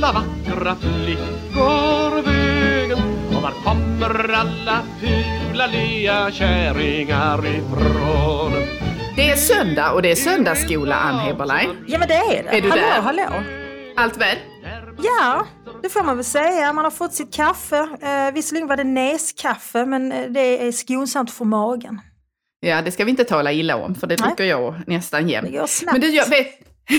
alla vackra flickor vägen? Och var kommer alla fula lea kärringar ifrån? Det är söndag och det är söndagsskola, Ann Heberlein. Ja, men det är det. Är du där? Hallå. Allt väl? Ja, det får man väl säga. Man har fått sitt kaffe. Visserligen var det näskaffe, men det är skonsamt för magen. Ja, det ska vi inte tala illa om, för det dricker jag nästan jämt. Det går snabbt. Men du, jag vet,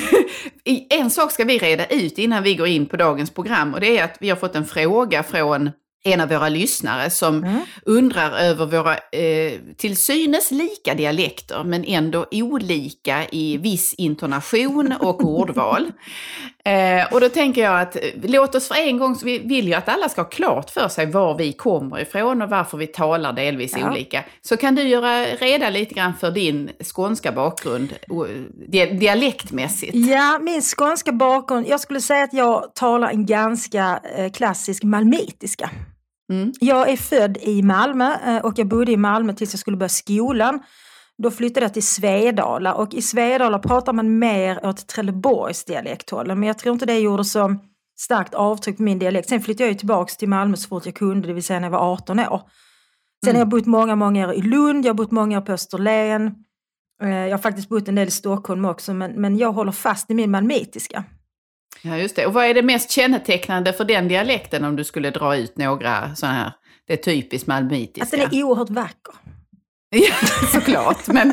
en sak ska vi reda ut innan vi går in på dagens program, och det är att vi har fått en fråga från en av våra lyssnare som undrar över våra till synes lika dialekter men ändå olika i viss intonation och ordval. Och då tänker jag att låt oss för en gång, så vi vill ju att alla ska ha klart för sig var vi kommer ifrån och varför vi talar delvis olika. Så kan du göra reda lite grann för din skånska bakgrund dialektmässigt? Ja, min skånska bakgrund, jag skulle säga att jag talar en ganska klassisk malmöitiska. Jag är född i Malmö och jag bodde i Malmö tills jag skulle börja skolan. Då flyttade jag till Svedala, och i Svedala pratar man mer åt Trelleborgs dialekthållen. Men jag tror inte det gjorde så starkt avtryck på min dialekt. Sen flyttade jag ju tillbaka till Malmö så fort jag kunde, det vill säga när jag var 18 år. Sen har jag bott många år i Lund, jag har bott många år på Österlen. Jag har faktiskt bott en del i Stockholm också, men jag håller fast i min malmöitiska. Ja, just det. Och vad är det mest kännetecknande för den dialekten om du skulle dra ut några sådana här, det är typiskt malmöitiska? Att den är oerhört vacker. Ja, såklart. Men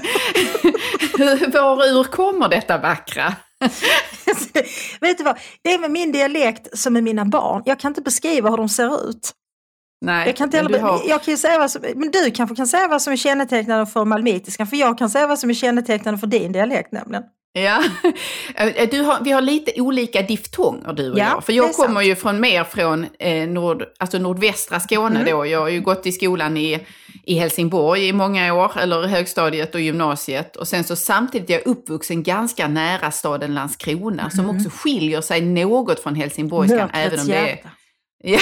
varur kommer detta vackra? Vet du vad? Det är med min dialekt som med mina barn. Jag kan inte beskriva hur de ser ut. Nej, jag kan inte jag kan ju säga vad som, men du kanske kan säga vad som är kännetecknande för malmöitiskan, för jag kan säga vad som är kännetecknande för din dialekt nämligen. Ja, vi har lite olika diftonger du och jag. För jag kommer ju mer från nordvästra Skåne då. Jag har ju gått i skolan i Helsingborg i många år, eller högstadiet och gymnasiet. Och sen så samtidigt är jag uppvuxen ganska nära staden Landskrona, som också skiljer sig något från helsingborgskan. Även om det är... Ja.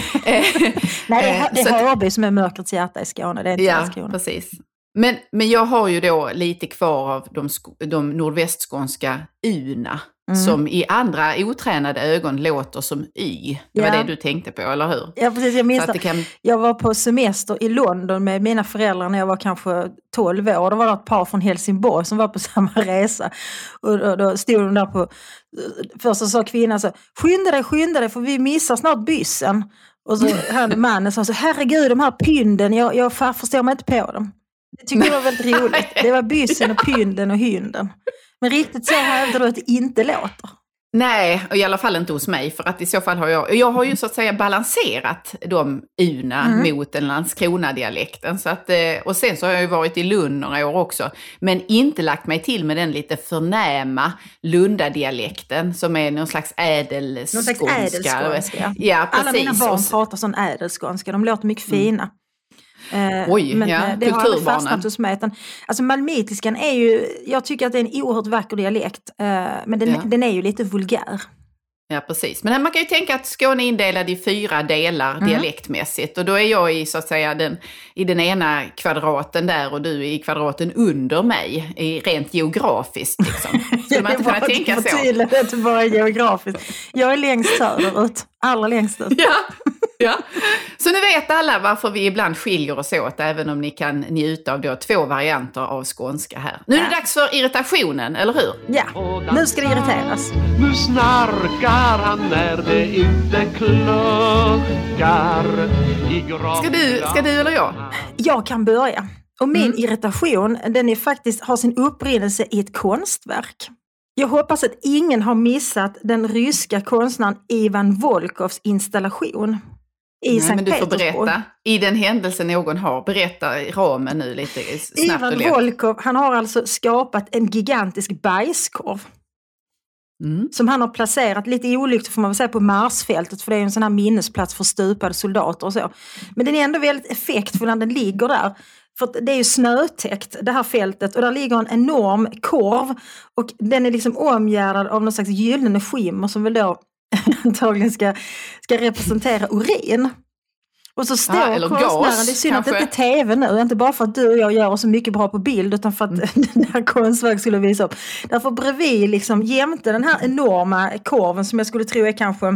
Nej, det är Hörby som är mörkrets hjärta i Skåne, det är inte Landskrona. Ja, precis. Men jag har ju då lite kvar av de nordvästskånska una som i andra otränade ögon låter som y. Det var det du tänkte på, eller hur? Ja, precis. Jag minns jag var på semester i London med mina föräldrar när jag var kanske 12 år. Då var det ett par från Helsingborg som var på samma resa. Och då stod de där på... Först så sa kvinnan så: skynda dig för vi missar snart byssen. Och så hade mannen sa så: herregud, de här pynden, jag förstår mig inte på dem. Det tyckte jag var väldigt roligt. Det var byssen och pynden och hynden. Men riktigt så hävdar du att det inte låter. Nej, och i alla fall inte hos mig. För att i så fall har jag har ju så att säga balanserat de una mot den Landskrona-dialekten. Så att, och sen så har jag ju varit i Lund några år också. Men inte lagt mig till med den lite förnäma Lunda-dialekten som är någon slags ädelskånska. Någon slags ädelskånska. Ja, precis. Alla mina barn pratar sån ädelskånska. De låter mycket fina. Men det har aldrig fastnat hos mig. Alltså malmöitiskan är ju, jag tycker att det är en oerhört vacker dialekt, men den är ju lite vulgär. Ja, precis. Men man kan ju tänka att Skåne är indelad i 4 delar dialektmässigt. Och då är jag i så att säga i den ena kvadraten där och du i kvadraten under mig, rent geografiskt liksom. Skulle man inte kunna tänka så? Det är inte bara geografiskt. Jag är längst söderut, allra längst ut. Ja. Så nu vet alla varför vi ibland skiljer oss åt, även om ni kan njuta av 2 varianter av skånska här. Nu är det dags för irritationen, eller hur? Ja, nu ska det irriteras. Nu snarkar han när det inte kluckar i graven. Ska du eller jag? Jag kan börja. Och min irritation, den är faktiskt har sin upprinnelse i ett konstverk. Jag hoppas att ingen har missat den ryska konstnären Ivan Volkovs installation i Sankt Petersburg. Men du får berätta. I den händelse någon har. Berätta ramen nu lite snabbt Ivan och lätt. Volkov, han har alltså skapat en gigantisk bajskorv. Som han har placerat lite olyckligt får man väl säga på Marsfältet, för det är ju en sån här minnesplats för stupade soldater och så. Men den är ändå väldigt effektfull när den ligger där. För det är ju snötäckt det här fältet och där ligger en enorm korv och den är liksom omgärdad av någon slags gyllene skimmer som väl då antagligen ska representera urin. Och så står konstnären, det är synd att det inte är tv nu, inte bara för att du och jag gör oss så mycket bra på bild utan för att den här konstverk skulle visa upp. Därför bredvid liksom jämte den här enorma korven som jag skulle tro är kanske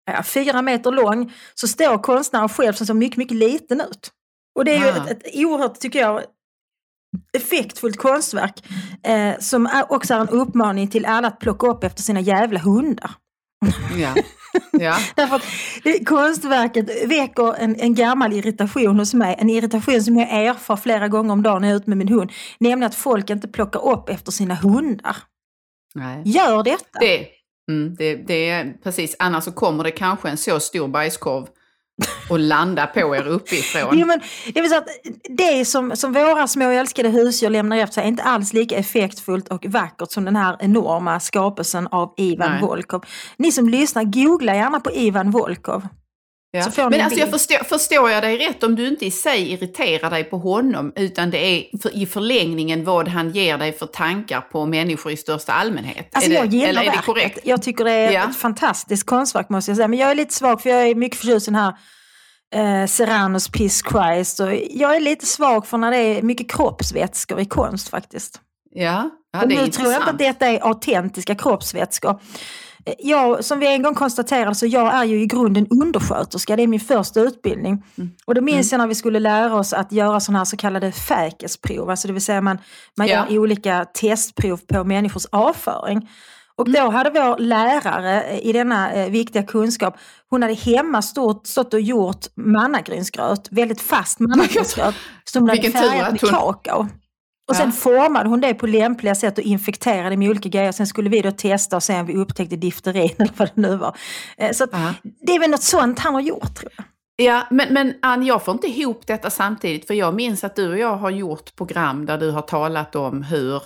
4 meter lång, så står konstnären själv som ser mycket, mycket liten ut. Och det är ju ett oerhört, tycker jag, effektfullt konstverk som också är en uppmaning till alla att plocka upp efter sina jävla hundar. Ja. Ja. Därför att konstverket väcker en gammal irritation hos mig. En irritation som jag erfar flera gånger om dagen när jag är ute med min hund. Nämligen att folk inte plockar upp efter sina hundar. Nej. Gör detta. Det är precis, annars så kommer det kanske en så stor bajskorv och landa på er uppifrån. Jo, men det vill säga att det som våra små älskade husdjur lämnar efter sig är inte alls lika effektfullt och vackert som den här enorma skapelsen av Ivan Volkov. Ni som lyssnar, googla gärna på Ivan Volkov. Ja. Men alltså förstår jag dig rätt om du inte i sig irriterar dig på honom, utan det är i förlängningen vad han ger dig för tankar på människor i största allmänhet. Alltså jag gillar eller är det verket. korrekt? Jag tycker det är ett fantastiskt konstverk, måste jag säga. Men jag är lite svag, för jag är mycket förtjust i den här Serranos Peace Christ. Och jag är lite svag för när det är mycket kroppsvätskor i konst faktiskt. Ja, det är nu intressant. tror jag inte att detta är autentiska kroppsvätskor. Jag, som vi en gång konstaterade, så jag är ju i grunden undersköterska. Det är min första utbildning. Och då minns jag när vi skulle lära oss att göra sådana här så kallade fäkesprov. Alltså det vill säga man gör olika testprov på människors avföring. Och då hade vår lärare i denna viktiga kunskap, hon hade hemma stått och gjort mannagrynsgröt, väldigt fast mannagrynsgröt, som hon hade färgat med kakao. Och sen formade hon det på lämpliga sätt och infekterade med olika grejer. Sen skulle vi då testa och se om vi upptäckte difterin eller vad det nu var. Så det är väl något sånt han har gjort, tror jag. Ja, men Ann, jag får inte ihop detta samtidigt. För jag minns att du och jag har gjort program där du har talat om hur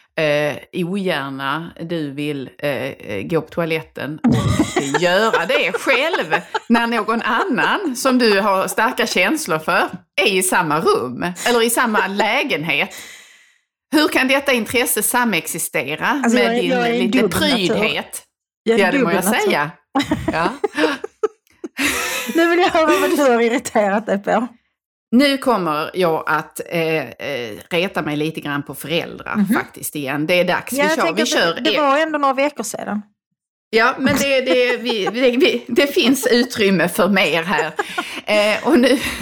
ogärna du vill gå på toaletten och göra det själv när någon annan som du har starka känslor för är i samma rum eller i samma lägenhet. Hur kan detta intresse samexistera alltså, med din lite prydhet? Ja, det må jag säga. Ja. Nu vill jag höra vad du har irriterat dig på. Nu kommer jag att reta mig lite grann på föräldrar faktiskt igen. Det är dags, vi kör. Det var ändå några veckor sedan. Ja, men det finns utrymme för mer här. Och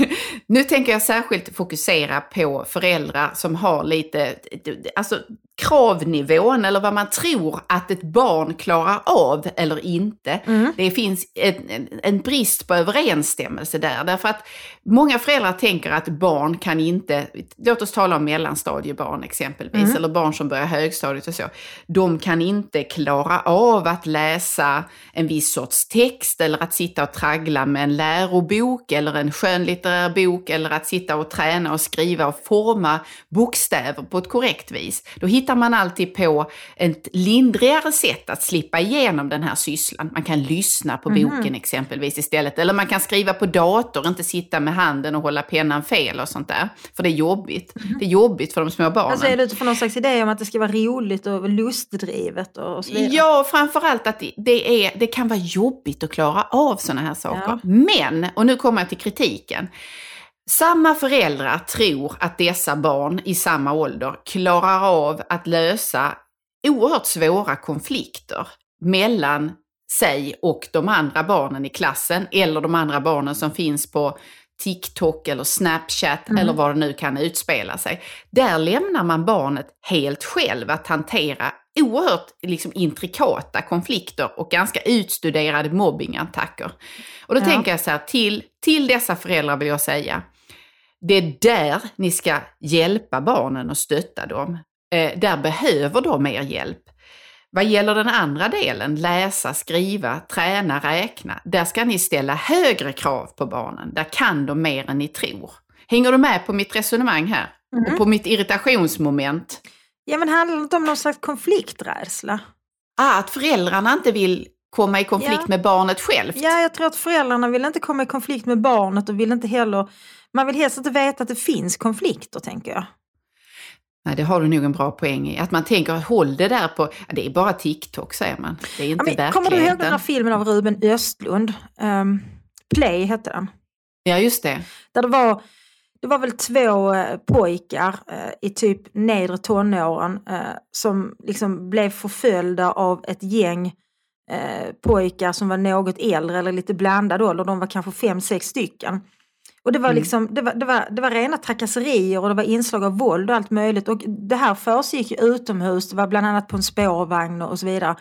nu tänker jag särskilt fokusera på föräldrar som har lite, alltså kravnivån eller vad man tror att ett barn klarar av eller inte. Det finns en brist på överensstämmelse där. Därför att många föräldrar tänker att barn kan inte, låt oss tala om mellanstadiebarn exempelvis, eller barn som börjar högstadiet och så. De kan inte klara av att läsa en viss sorts text eller att sitta och traggla med en lärobok eller en skönlitterär bok eller att sitta och träna och skriva och forma bokstäver på ett korrekt vis. Då hittar man alltid på ett lindrigare sätt att slippa igenom den här sysslan. Man kan lyssna på boken exempelvis istället. Eller man kan skriva på dator, inte sitta med handen och hålla pennan fel och sånt där. För det är jobbigt. Det är jobbigt för de små barnen. Alltså är det utifrån någon slags idé om att det ska vara roligt och lustdrivet och så vidare? Ja, framförallt att det kan vara jobbigt att klara av såna här saker. Ja. Men, och nu kommer jag till kritiken. Samma föräldrar tror att dessa barn i samma ålder klarar av att lösa oerhört svåra konflikter mellan sig och de andra barnen i klassen eller de andra barnen som finns på TikTok eller Snapchat eller vad det nu kan utspela sig. Där lämnar man barnet helt själv att hantera oerhört intrikata konflikter och ganska utstuderade mobbingattacker. Och då tänker jag så här, till dessa föräldrar vill jag säga, det är där ni ska hjälpa barnen och stötta dem. Där behöver de er hjälp. Vad gäller den andra delen, läsa, skriva, träna, räkna, där ska ni ställa högre krav på barnen. Där kan de mer än ni tror. Hänger du med på mitt resonemang här? Och på mitt irritationsmoment? Ja, men handlar det inte om någon slags konflikträdsla? Att föräldrarna inte vill komma i konflikt med barnet självt. Ja, jag tror att föräldrarna vill inte komma i konflikt med barnet och vill inte heller... Man vill helst inte veta att det finns konflikter, tänker jag. Nej, det har du nog en bra poäng i. Att man tänker, håll det där på... Det är bara TikTok, säger man. Det är inte verkligheten. Kommer du ihåg den här filmen av Ruben Östlund? Play hette den. Ja, just det. Där det var väl 2 pojkar i typ nedre tonåren som liksom blev förföljda av ett gäng pojkar som var något äldre eller lite blandade ålder. De var kanske 5-6 stycken. Och det var liksom, det var rena trakasserier och det var inslag av våld och allt möjligt. Och det här försiggick utomhus, det var bland annat på en spårvagn och så vidare.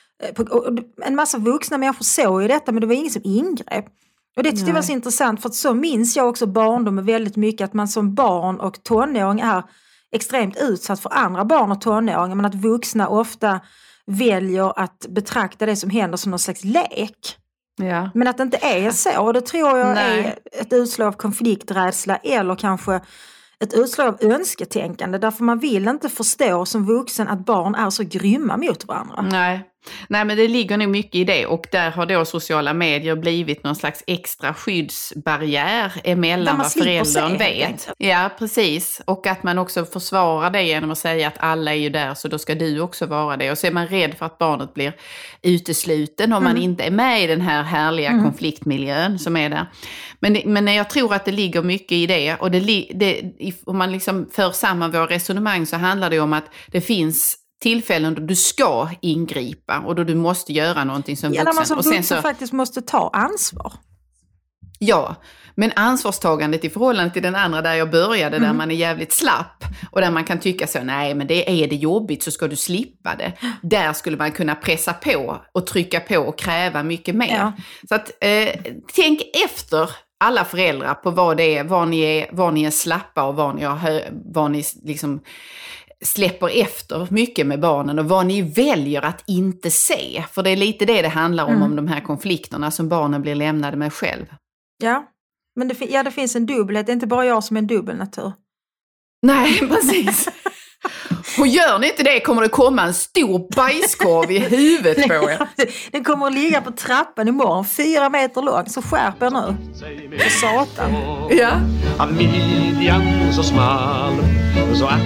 En massa vuxna människor såg ju detta, men det var ingen som ingrep. Och det tyckte jag var så intressant, för att så minns jag också barndomen väldigt mycket, att man som barn och tonåring är extremt utsatt för andra barn och tonåringar, men att vuxna ofta väljer att betrakta det som händer som någon slags lek. Ja. Men att det inte är så, och det tror jag är ett utslag av konflikträdsla eller kanske ett utslag av önsketänkande, därför man vill inte förstå som vuxen att barn är så grymma mot varandra. Nej, men det ligger nog mycket i det, och där har då sociala medier blivit någon slags extra skyddsbarriär emellan vad föräldern vet. Ja, precis. Och att man också försvarar det genom att säga att alla är ju där, så då ska du också vara det. Och så är man rädd för att barnet blir utesluten om man inte är med i den här härliga konfliktmiljön som är där. Men jag tror att det ligger mycket i det, och om man liksom för samman våra resonemang så handlar det om att det finns tillfällen då du ska ingripa och då du måste göra någonting som vuxen. Ja, man som vuxen faktiskt måste ta ansvar. Ja, men ansvarstagandet i förhållande till den andra där jag började, där man är jävligt slapp och där man kan tycka så, nej men det är det jobbigt så ska du slippa det. Där skulle man kunna pressa på och trycka på och kräva mycket mer. Ja. Så att tänk efter alla föräldrar på vad det är, var ni är slappa och var ni liksom släpper efter mycket med barnen och vad ni väljer att inte se. För det är lite det handlar om de här konflikterna som barnen blir lämnade med själv. Ja, men det finns en dubbelhet. Det är inte bara jag som är en dubbelnatur. Nej, precis. Och gör ni inte det kommer det komma en stor bajskorv i huvudet på er. Den kommer att ligga på trappan imorgon, 4 meter lång. Så skärp er nu. För satan. Ja. Av midjan så smal, så att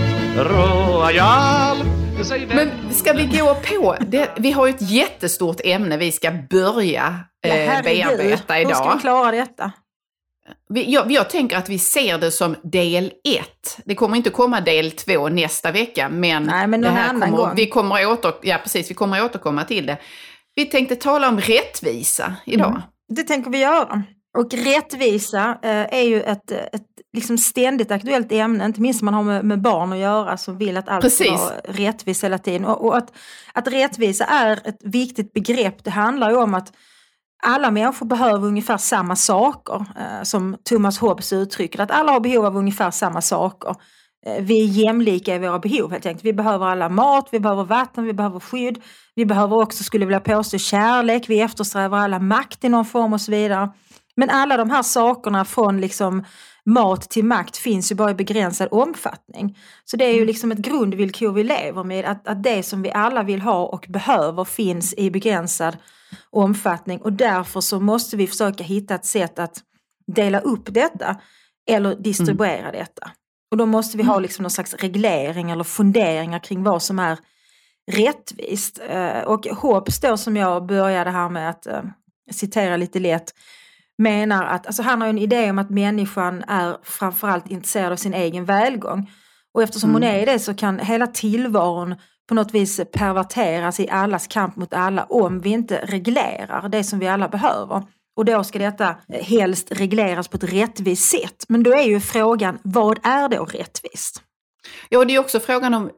royal. Men ska vi gå på det? Vi har ju ett jättestort ämne vi ska börja bearbeta idag. Hur ska vi klara detta? Jag tänker att vi ser det som del 1. Det kommer inte komma del 2 nästa vecka, men det här vi kommer att återkomma till det. Vi tänkte tala om rättvisa idag. Det tänker vi göra. Och rättvisa är ju ett liksom ständigt aktuellt ämne, inte minst man har med barn att göra som vill att allt ska vara rättvist hela tiden. Och att rättvisa är ett viktigt begrepp, det handlar ju om att alla människor behöver ungefär samma saker, som Thomas Hobbes uttrycker, att alla har behov av ungefär samma saker. Vi är jämlika i våra behov helt enkelt. Vi behöver alla mat, vi behöver vatten, vi behöver skydd. Vi behöver också, skulle jag vilja påstå, kärlek. Vi eftersträvar alla makt i någon form och så vidare. Men alla de här sakerna från liksom mat till makt finns ju bara i begränsad omfattning. Så det är ju liksom ett grundvillkor vi lever med, att det som vi alla vill ha och behöver finns i begränsad omfattning. Och därför så måste vi försöka hitta ett sätt att dela upp detta eller distribuera detta. Och då måste vi ha liksom någon slags reglering eller funderingar kring vad som är rättvist. Och Hobbes då, som jag började här med att citera lite lätt, menar att alltså han har en idé om att människan är framförallt intresserad av sin egen välgång. Och eftersom hon är det så kan hela tillvaron på något vis perverteras i allas kamp mot alla om vi inte reglerar det som vi alla behöver. Och då ska detta helst regleras på ett rättvist sätt. Men då är ju frågan, vad är då rättvist? Ja, det är också frågan om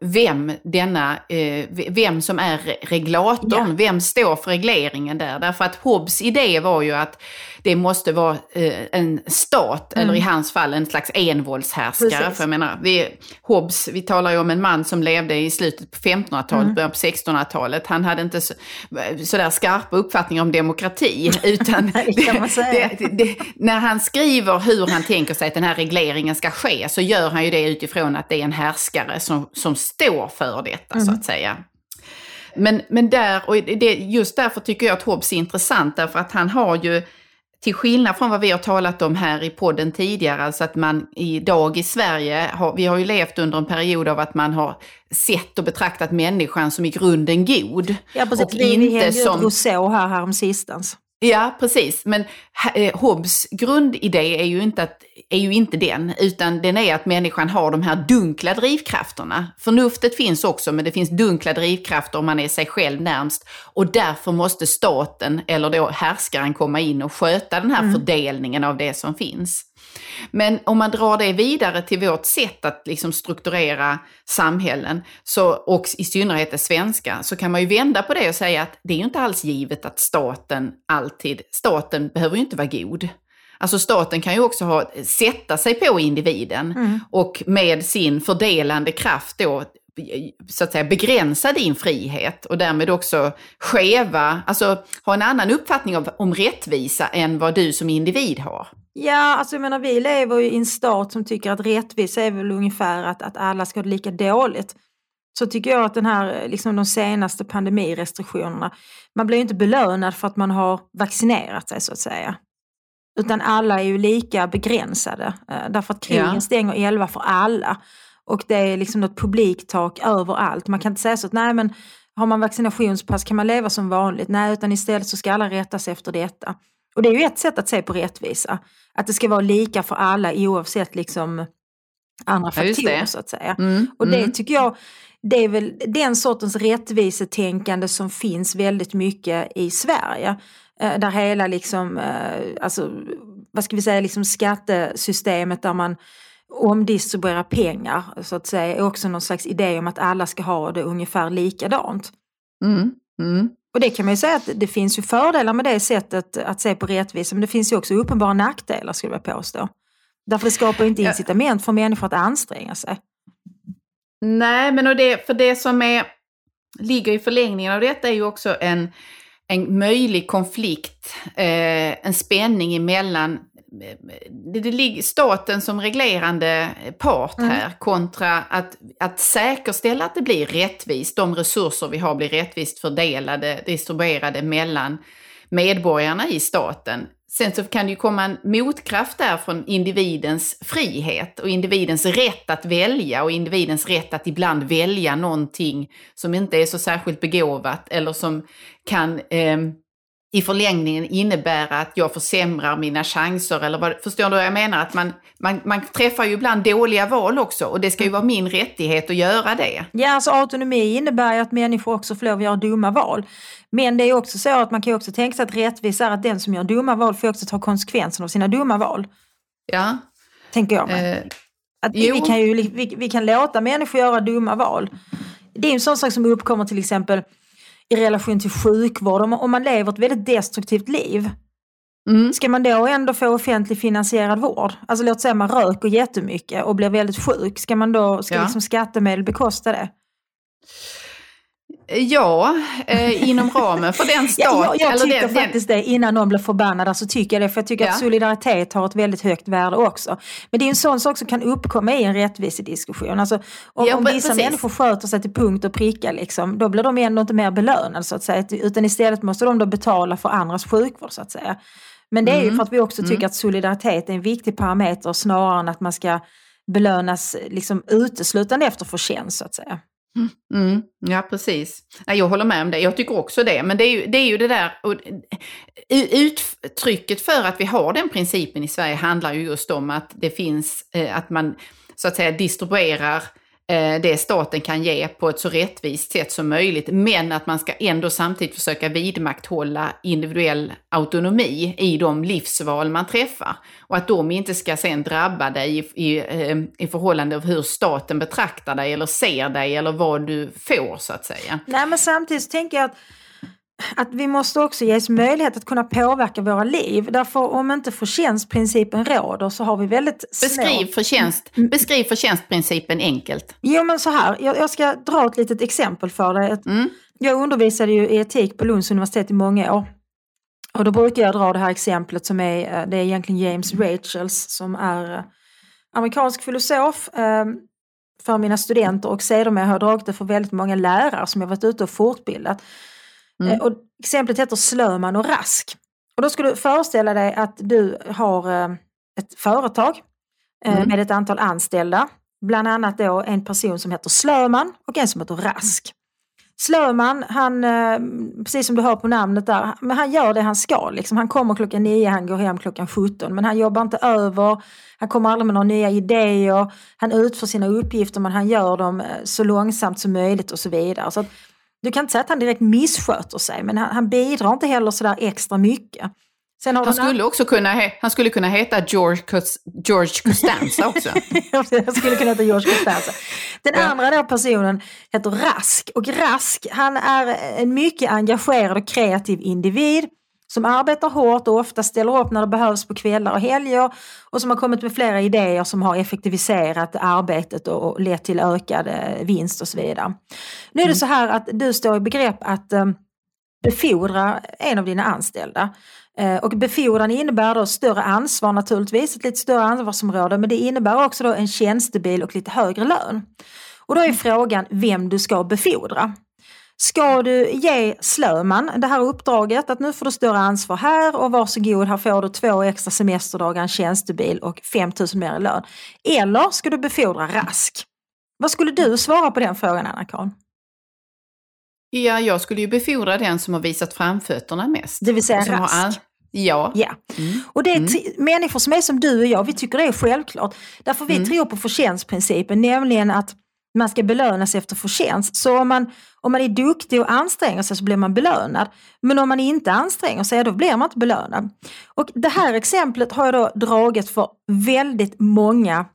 vem som är reglatorn, vem står för regleringen där. Därför att Hobbes idé var ju att det måste vara en stat, eller i hans fall en slags envåldshärskare. Precis. För jag menar, vi talar ju om en man som levde i slutet på 1500-talet, början på 1600-talet. Han hade inte sådär skarpa uppfattningar om demokrati, utan när han skriver hur han tänker sig att den här regleringen ska ske, så gör han ju det utifrån att det är en härskare som står för detta, så att säga. Men just därför tycker jag att Hobbes är intressant, därför att han har ju, till skillnad från vad vi har talat om här i podden tidigare, alltså att man idag i Sverige, vi har ju levt under en period av att man har sett och betraktat människan som i grunden god. Ja, precis. Och vi inte som Rousseau här om sistens. Ja, precis. Men Hobbes grundidé är ju inte den, utan den är att människan har de här dunkla drivkrafterna. Förnuftet finns också, men det finns dunkla drivkrafter om man är sig själv närmst. Och därför måste staten, eller då härskaren, komma in och sköta den här fördelningen av det som finns. Men om man drar det vidare till vårt sätt att liksom strukturera samhällen, och i synnerhet det svenska, så kan man ju vända på det och säga att det är ju inte alls givet att staten behöver ju inte vara god. Alltså staten kan ju också sätta sig på individen och med sin fördelande kraft då, så att säga, begränsa din frihet och därmed också ha en annan uppfattning om rättvisa än vad du som individ har. Ja, alltså jag menar, vi lever ju i en stat som tycker att rättvisa är väl ungefär att alla ska ha det lika dåligt. Så tycker jag att den här, liksom de senaste pandemirestriktionerna, man blir ju inte belönad för att man har vaccinerat sig, så att säga. Utan alla är ju lika begränsade. Därför att krogen stänger 11 för alla. Och det är liksom något publiktak överallt. Man kan inte säga så att nej, men har man vaccinationspass kan man leva som vanligt. Nej, utan istället så ska alla rätta sig efter detta. Och det är ju ett sätt att se på rättvisa. Att det ska vara lika för alla oavsett liksom andra faktorer, så att säga. Och det tycker jag, det är väl den sortens rättvisetänkande som finns väldigt mycket i Sverige. Där hela liksom, alltså, vad ska vi säga, liksom skattesystemet där man omdistribuerar pengar, så att säga, är också någon slags idé om att alla ska ha det ungefär likadant. Och det kan man ju säga att det finns ju fördelar med det sättet att se på rättvisa, men det finns ju också uppenbara nackdelar, skulle jag påstå. Därför det skapar inte incitament för människor att anstränga sig. Nej, men det som ligger i förlängningen av detta är ju också en möjlig konflikt, en spänning emellan det ligger staten som reglerande part här kontra att säkerställa att det blir rättvist. De resurser vi har blir rättvist fördelade, distribuerade mellan medborgarna i staten. Sen så kan det ju komma en motkraft där från individens frihet och individens rätt att välja och individens rätt att ibland välja någonting som inte är så särskilt begåvat eller som kan i förlängningen innebära att jag försämrar mina chanser. Eller förstår du vad jag menar? Att man träffar ju ibland dåliga val också och det ska ju vara min rättighet att göra det. Ja, alltså autonomi innebär ju att människor också får lov att göra dumma val. Men det är också så att man kan ju också tänka sig att rättvisa är att den som gör dumma val får också ta konsekvenserna av sina dumma val. Ja. Tänker jag mig. Vi kan låta människor göra dumma val. Det är en sån sak som uppkommer till exempel i relation till sjukvård. Om man lever ett väldigt destruktivt liv, ska man då ändå få offentlig finansierad vård? Alltså låt säga man röker jättemycket och blir väldigt sjuk. Ska liksom skattemedel bekosta det? Ja, inom ramen för den stat. Jag tycker faktiskt det, innan någon blir förbannad så tycker jag det. För jag tycker att solidaritet har ett väldigt högt värde också. Men det är en sån sak som kan uppkomma i en rättvisediskussion. Alltså, om vissa människor sköter sig till punkt och pricka, liksom, då blir de ändå inte mer belönade, så att säga. Utan istället måste de då betala för andras sjukvård, så att säga. Men det är ju för att vi också tycker att solidaritet är en viktig parameter snarare än att man ska belönas liksom uteslutande efter förtjänst, så att säga. Ja, precis. Jag håller med om det. Jag tycker också det. Men det är ju det där. Uttrycket för att vi har den principen i Sverige handlar ju just om att det finns, att man så att säga distribuerar det staten kan ge på ett så rättvist sätt som möjligt. Men att man ska ändå samtidigt försöka vidmakthålla individuell autonomi i de livsval man träffar. Och att de inte ska sen drabba dig i förhållande av hur staten betraktar dig eller ser dig eller vad du får, så att säga. Nej, men samtidigt tänker jag att vi måste också ges möjlighet att kunna påverka våra liv. Därför om inte förtjänstprincipen råder så har vi väldigt Beskriv förtjänstprincipen enkelt. Jo, men så här. Jag ska dra ett litet exempel för dig. Jag undervisade ju i etik på Lunds universitet i många år. Och då brukar jag dra det här exemplet det är egentligen James Rachels som är amerikansk filosof för mina studenter och sedermera har jag dragit det för väldigt många lärare som jag varit ute och fortbildat. Och exemplet heter Slöman och Rask. Och då ska du föreställa dig att du har ett företag med ett antal anställda. Bland annat då en person som heter Slöman och en som heter Rask. Slöman, han, precis som du hör på namnet där, men han gör det han ska. Liksom. Han kommer 9:00, han går hem 17:00. Men han jobbar inte över, han kommer aldrig med några nya idéer. Han utför sina uppgifter, men han gör dem så långsamt som möjligt och så vidare. Så att, du kan inte säga att han direkt missköter sig, men han bidrar inte heller sådär extra mycket. Sen har han skulle kunna heta George Costanza också. Jag skulle kunna heta George Costanza. Den andra då personen heter Rask. Och Rask, han är en mycket engagerad och kreativ individ som arbetar hårt och ofta ställer upp när det behövs på kvällar och helger och som har kommit med flera idéer som har effektiviserat arbetet och lett till ökad vinst och så vidare. Nu är det så här att du står i begrepp att befordra en av dina anställda. Och befordran innebär då större ansvar naturligtvis, ett lite större ansvarsområde, men det innebär också då en tjänstebil och lite högre lön. Och då är frågan vem du ska befordra. Ska du ge Slöman det här uppdraget att nu får du större ansvar här och varsågod, här får du 2 extra semesterdagar, en tjänstebil och 5 000 mer i lön. Eller ska du befordra Rask? Vad skulle du svara på den frågan, Anna-Karin? Ja, jag skulle ju befordra den som har visat framfötterna mest. Det vill säga Rask. Ja. Och det är människor som är som du och jag, vi tycker det är självklart. Därför vi tror på förtjänstprincipen, nämligen att man ska belönas efter förtjänst. Så om man är duktig och anstränger sig så blir man belönad. Men om man inte anstränger sig, då blir man inte belönad. Och det här exemplet har jag då dragit för väldigt många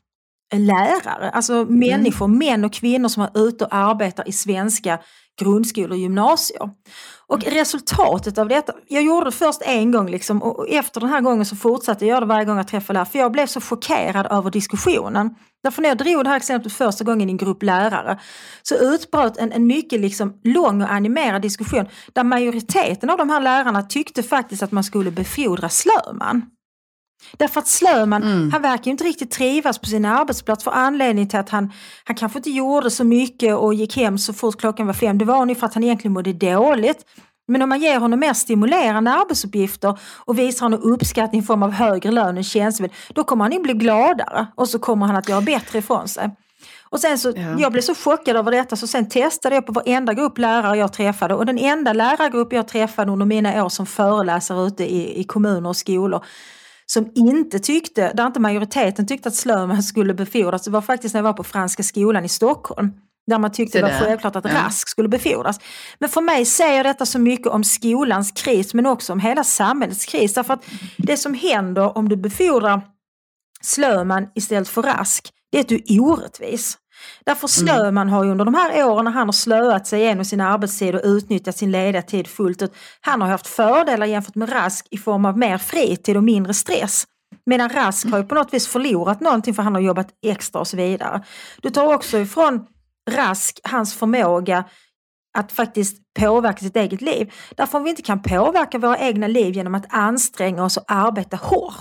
lärare. Alltså människor, män och kvinnor som är ute och arbetar i svenska grundskolor och gymnasier. Och resultatet av detta, jag gjorde det först en gång liksom, och efter den här gången så fortsatte jag göra det varje gång jag träffade lärare, för jag blev så chockerad över diskussionen. Därför när jag drog det här exemplet första gången i en grupp lärare så utbröt en mycket liksom lång och animerad diskussion där majoriteten av de här lärarna tyckte faktiskt att man skulle befordra Slöman. Därför att Slöman, han verkar ju inte riktigt trivas på sin arbetsplats för anledning till att han kanske inte gjorde så mycket och gick hem så fort klockan var 5. Det var nog för att han egentligen mådde dåligt. Men om man ger honom mer stimulerande arbetsuppgifter och visar honom uppskattning i form av högre lön än tjänstebil, då kommer han ju bli gladare och så kommer han att göra bättre ifrån sig. Och sen så, jag blev så chockad över detta så sen testade jag på varenda grupp lärare jag träffade och den enda lärargrupp jag träffade under mina år som föreläsare ute i kommuner och skolor som inte tyckte, där inte majoriteten tyckte att Slöman skulle befordras, det var faktiskt när jag var på Franska skolan i Stockholm. Där man tyckte det var självklart att Rask skulle befordras. Men för mig säger detta så mycket om skolans kris men också om hela samhällets kris. Därför att det som händer om du befordrar Slöman istället för Rask, det är att du är orättvis. Därför Slöman har ju under de här åren när han har slöat sig igenom sin arbetstid och utnyttjat sin lediga tid fullt ut, han har haft fördelar jämfört med Rask i form av mer fritid och mindre stress. Medan Rask har ju på något vis förlorat någonting för han har jobbat extra och så vidare. Du tar också ifrån Rask hans förmåga att faktiskt påverka sitt eget liv. Därför om vi inte kan påverka våra egna liv genom att anstränga oss och arbeta hårt,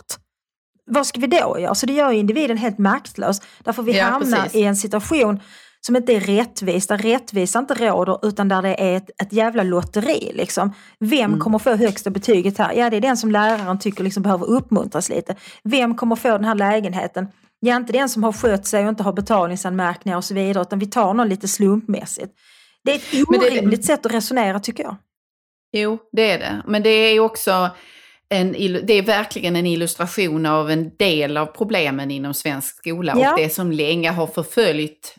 vad ska vi då göra? Så det gör individen helt maktlös. Därför vi hamnar i en situation som inte är rättvis, där rättvisa inte råder utan där det är ett jävla lotteri. Liksom. Vem kommer få högsta betyget här? Ja, det är den som läraren tycker liksom behöver uppmuntras lite. Vem kommer få den här lägenheten? Ja, inte den som har skött sig och inte har betalningsanmärkningar och så vidare, utan vi tar någon lite slumpmässigt. Det är ett orimligt sätt att resonera tycker jag. Jo, det är det. Men det är ju också det är verkligen en illustration av en del av problemen inom svensk skola och det som länge har förföljt,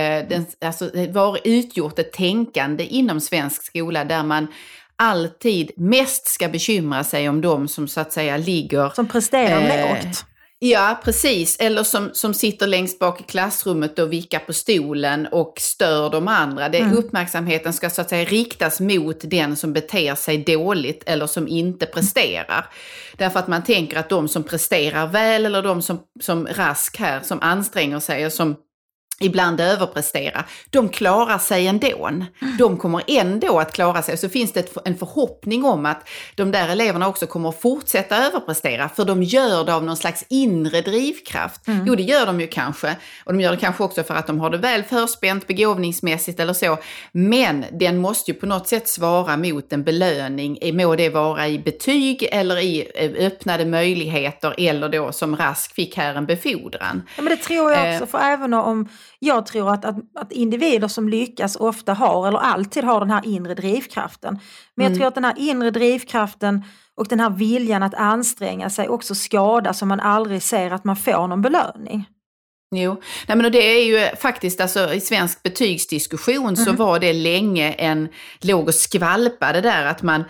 det var utgjort ett tänkande inom svensk skola där man alltid mest ska bekymra sig om de som så att säga ligger... Som presterar lågt. Ja, precis. Eller som sitter längst bak i klassrummet och vickar på stolen och stör de andra. Uppmärksamheten ska så att säga riktas mot den som beter sig dåligt eller som inte presterar. Därför att man tänker att de som presterar väl eller de som Rask här, som anstränger sig och som ibland överpresterar, de klarar sig ändå. De kommer ändå att klara sig. Så finns det en förhoppning om att de där eleverna också kommer att fortsätta överprestera. För de gör det av någon slags inre drivkraft. Jo, det gör de ju kanske. Och de gör det kanske också för att de har det väl förspänt begåvningsmässigt eller så. Men den måste ju på något sätt svara mot en belöning. Må det vara i betyg eller i öppnade möjligheter eller då som Rask fick här en befordran. Ja, men det tror jag också. För även om jag tror att individer som lyckas ofta har, eller alltid har den här inre drivkraften. Men jag tror att den här inre drivkraften och den här viljan att anstränga sig också skadas om man aldrig ser att man får någon belöning. Jo, nej, men det är ju faktiskt, alltså, i svensk betygsdiskussion så var det länge låg och skvalpade där att man,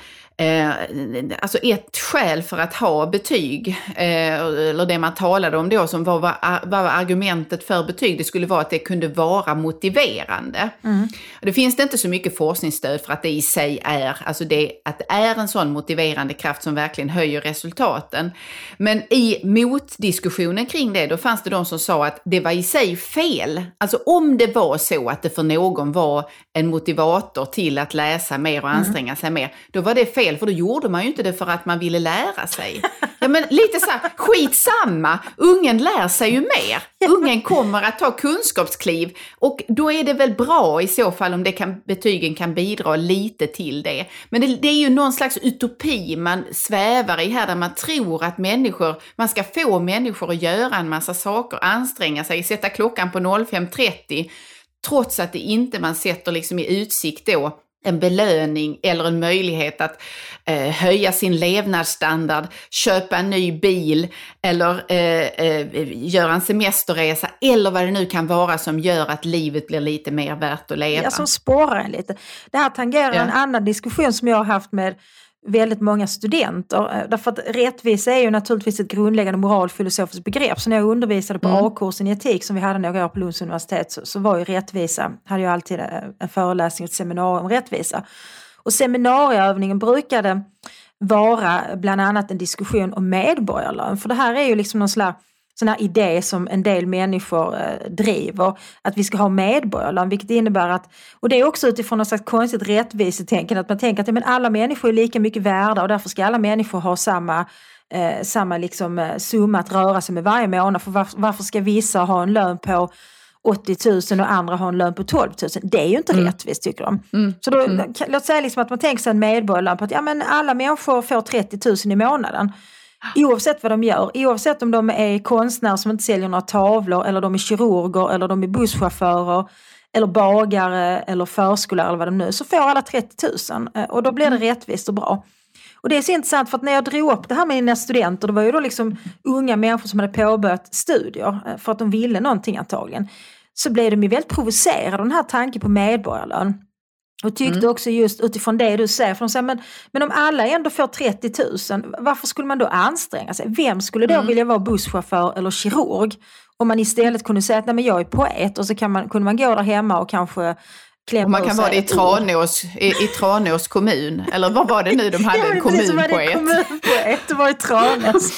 alltså ett skäl för att ha betyg, eller det man talade om då som var argumentet för betyg, det skulle vara att det kunde vara motiverande. Och det finns det inte så mycket forskningsstöd för att det i sig är, alltså att det är en sån motiverande kraft som verkligen höjer resultaten. Men i motdiskussionen kring det, då fanns det de som sa att det var i sig fel. Alltså om det var så att det för någon var en motivator till att läsa mer och anstränga sig mer, då var det fel, för då gjorde man ju inte det för att man ville lära sig. Ja, men lite så här, skitsamma, ungen lär sig ju mer. Ungen kommer att ta kunskapskliv och då är det väl bra i så fall om betygen kan bidra lite till det. Men det är ju någon slags utopi man svävar i här, där man tror att man ska få människor att göra en massa saker, anstränga sig, sätta klockan på 05.30, trots att det inte man sätter liksom i utsikt då en belöning eller en möjlighet att höja sin levnadsstandard, köpa en ny bil eller göra en semesterresa eller vad det nu kan vara som gör att livet blir lite mer värt att leva. Ja, som spårar en lite. Det här tangerar en annan diskussion som jag har haft med väldigt många studenter. Därför att rättvisa är ju naturligtvis ett grundläggande moralfilosofiskt begrepp. Så när jag undervisade på A-kursen i etik som vi hade några år på Lunds universitet så var ju rättvisa, hade jag alltid en föreläsning och ett seminarium om rättvisa. Och seminarieövningen brukade vara bland annat en diskussion om medborgarlön. För det här är ju liksom någon slags sån här idé som en del människor driver, att vi ska ha medborgarlön, vilket innebär att, och det är också utifrån något slags konstigt rättvisetänkande, att man tänker att men alla människor är lika mycket värda och därför ska alla människor ha samma liksom, summa att röra sig med varje månad. För varför ska vissa ha en lön på 80 000 och andra har en lön på 12 000? Det är ju inte rättvist, tycker de. Så då, låt säga liksom att man tänker sig en medborgarlön på att men alla människor får 30 000 i månaden. Oavsett vad de gör, oavsett om de är konstnärer som inte säljer några tavlor, eller de är kirurger, eller de är busschaufförer, eller bagare, eller förskollärare, eller vad de nu, så får alla 30 000 och då blir det rättvist och bra. Och det är så intressant, för att när jag drog upp det här med mina studenter, det var ju då liksom unga människor som hade påbörjat studier för att de ville någonting antagligen, så blev de ju väldigt provocerade av den här tanken på medborgarlön. Och tyckte också just utifrån det du säger, för de säger, men om alla ändå får 30 000, varför skulle man då anstränga sig? Vem skulle då vilja vara busschaufför eller kirurg? Om man istället kunde säga att nej, men jag är poet, och så kunde man gå där hemma och kanske klämma. Man kan vara det i Tranås kommun, eller vad var det nu de hade, en kommunpoet? Det var i Tranås.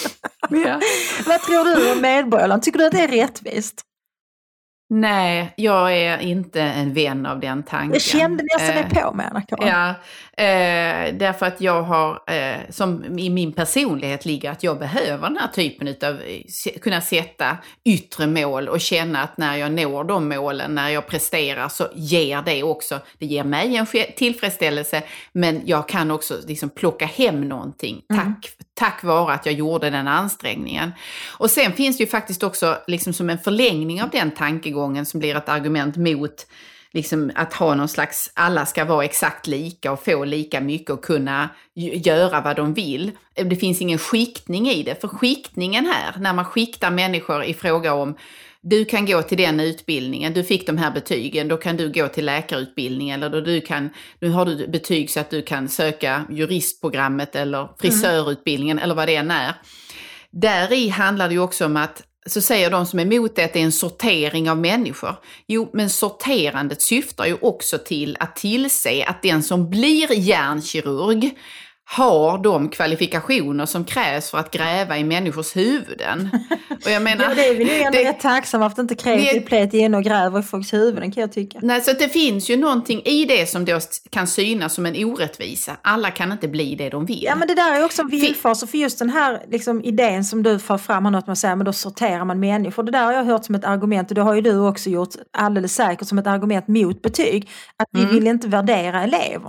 Vad tror du om medborgarlän? Tycker du att det är rättvist? Nej, jag är inte en vän av den tanken. Jag kände nästan det på mig, Anna-Karin. Ja, därför att jag har, som i min personlighet ligger, att jag behöver den här typen av, kunna sätta yttre mål och känna att när jag når de målen, när jag presterar, så ger det också, det ger mig en tillfredsställelse, men jag kan också liksom plocka hem någonting tack vare att jag gjorde den ansträngningen. Och sen finns det ju faktiskt också liksom som en förlängning av den tankegången som blir ett argument mot liksom att ha någon slags, alla ska vara exakt lika och få lika mycket och kunna göra vad de vill. Det finns ingen skiktning i det, för skiktningen här, när man skiktar människor i fråga om du kan gå till den utbildningen, du fick de här betygen, då kan du gå till läkarutbildningen, eller då nu har du betyg så att du kan söka juristprogrammet eller frisörutbildningen eller vad det än är. Där handlar det ju också om att, så säger de som är emot det, att det är en sortering av människor. Jo, men sorterandet syftar ju också till att tillse att den som blir hjärnkirurg har de kvalifikationer som krävs för att gräva i människors huvuden. Och jag menar, det är vi nu ändå rätt tacksamma för att inte kreativitet in och gräver i folks huvuden, kan jag tycka. Nej, så det finns ju någonting i det som då kan synas som en orättvisa. Alla kan inte bli det de vill. Ja, men det där är också en villfas, för just den här liksom, idén som du för fram har något man säger, men då sorterar man människor. Det där har jag hört som ett argument, och det har ju du också gjort alldeles säkert som ett argument mot betyg, att vi vill inte värdera eleverna.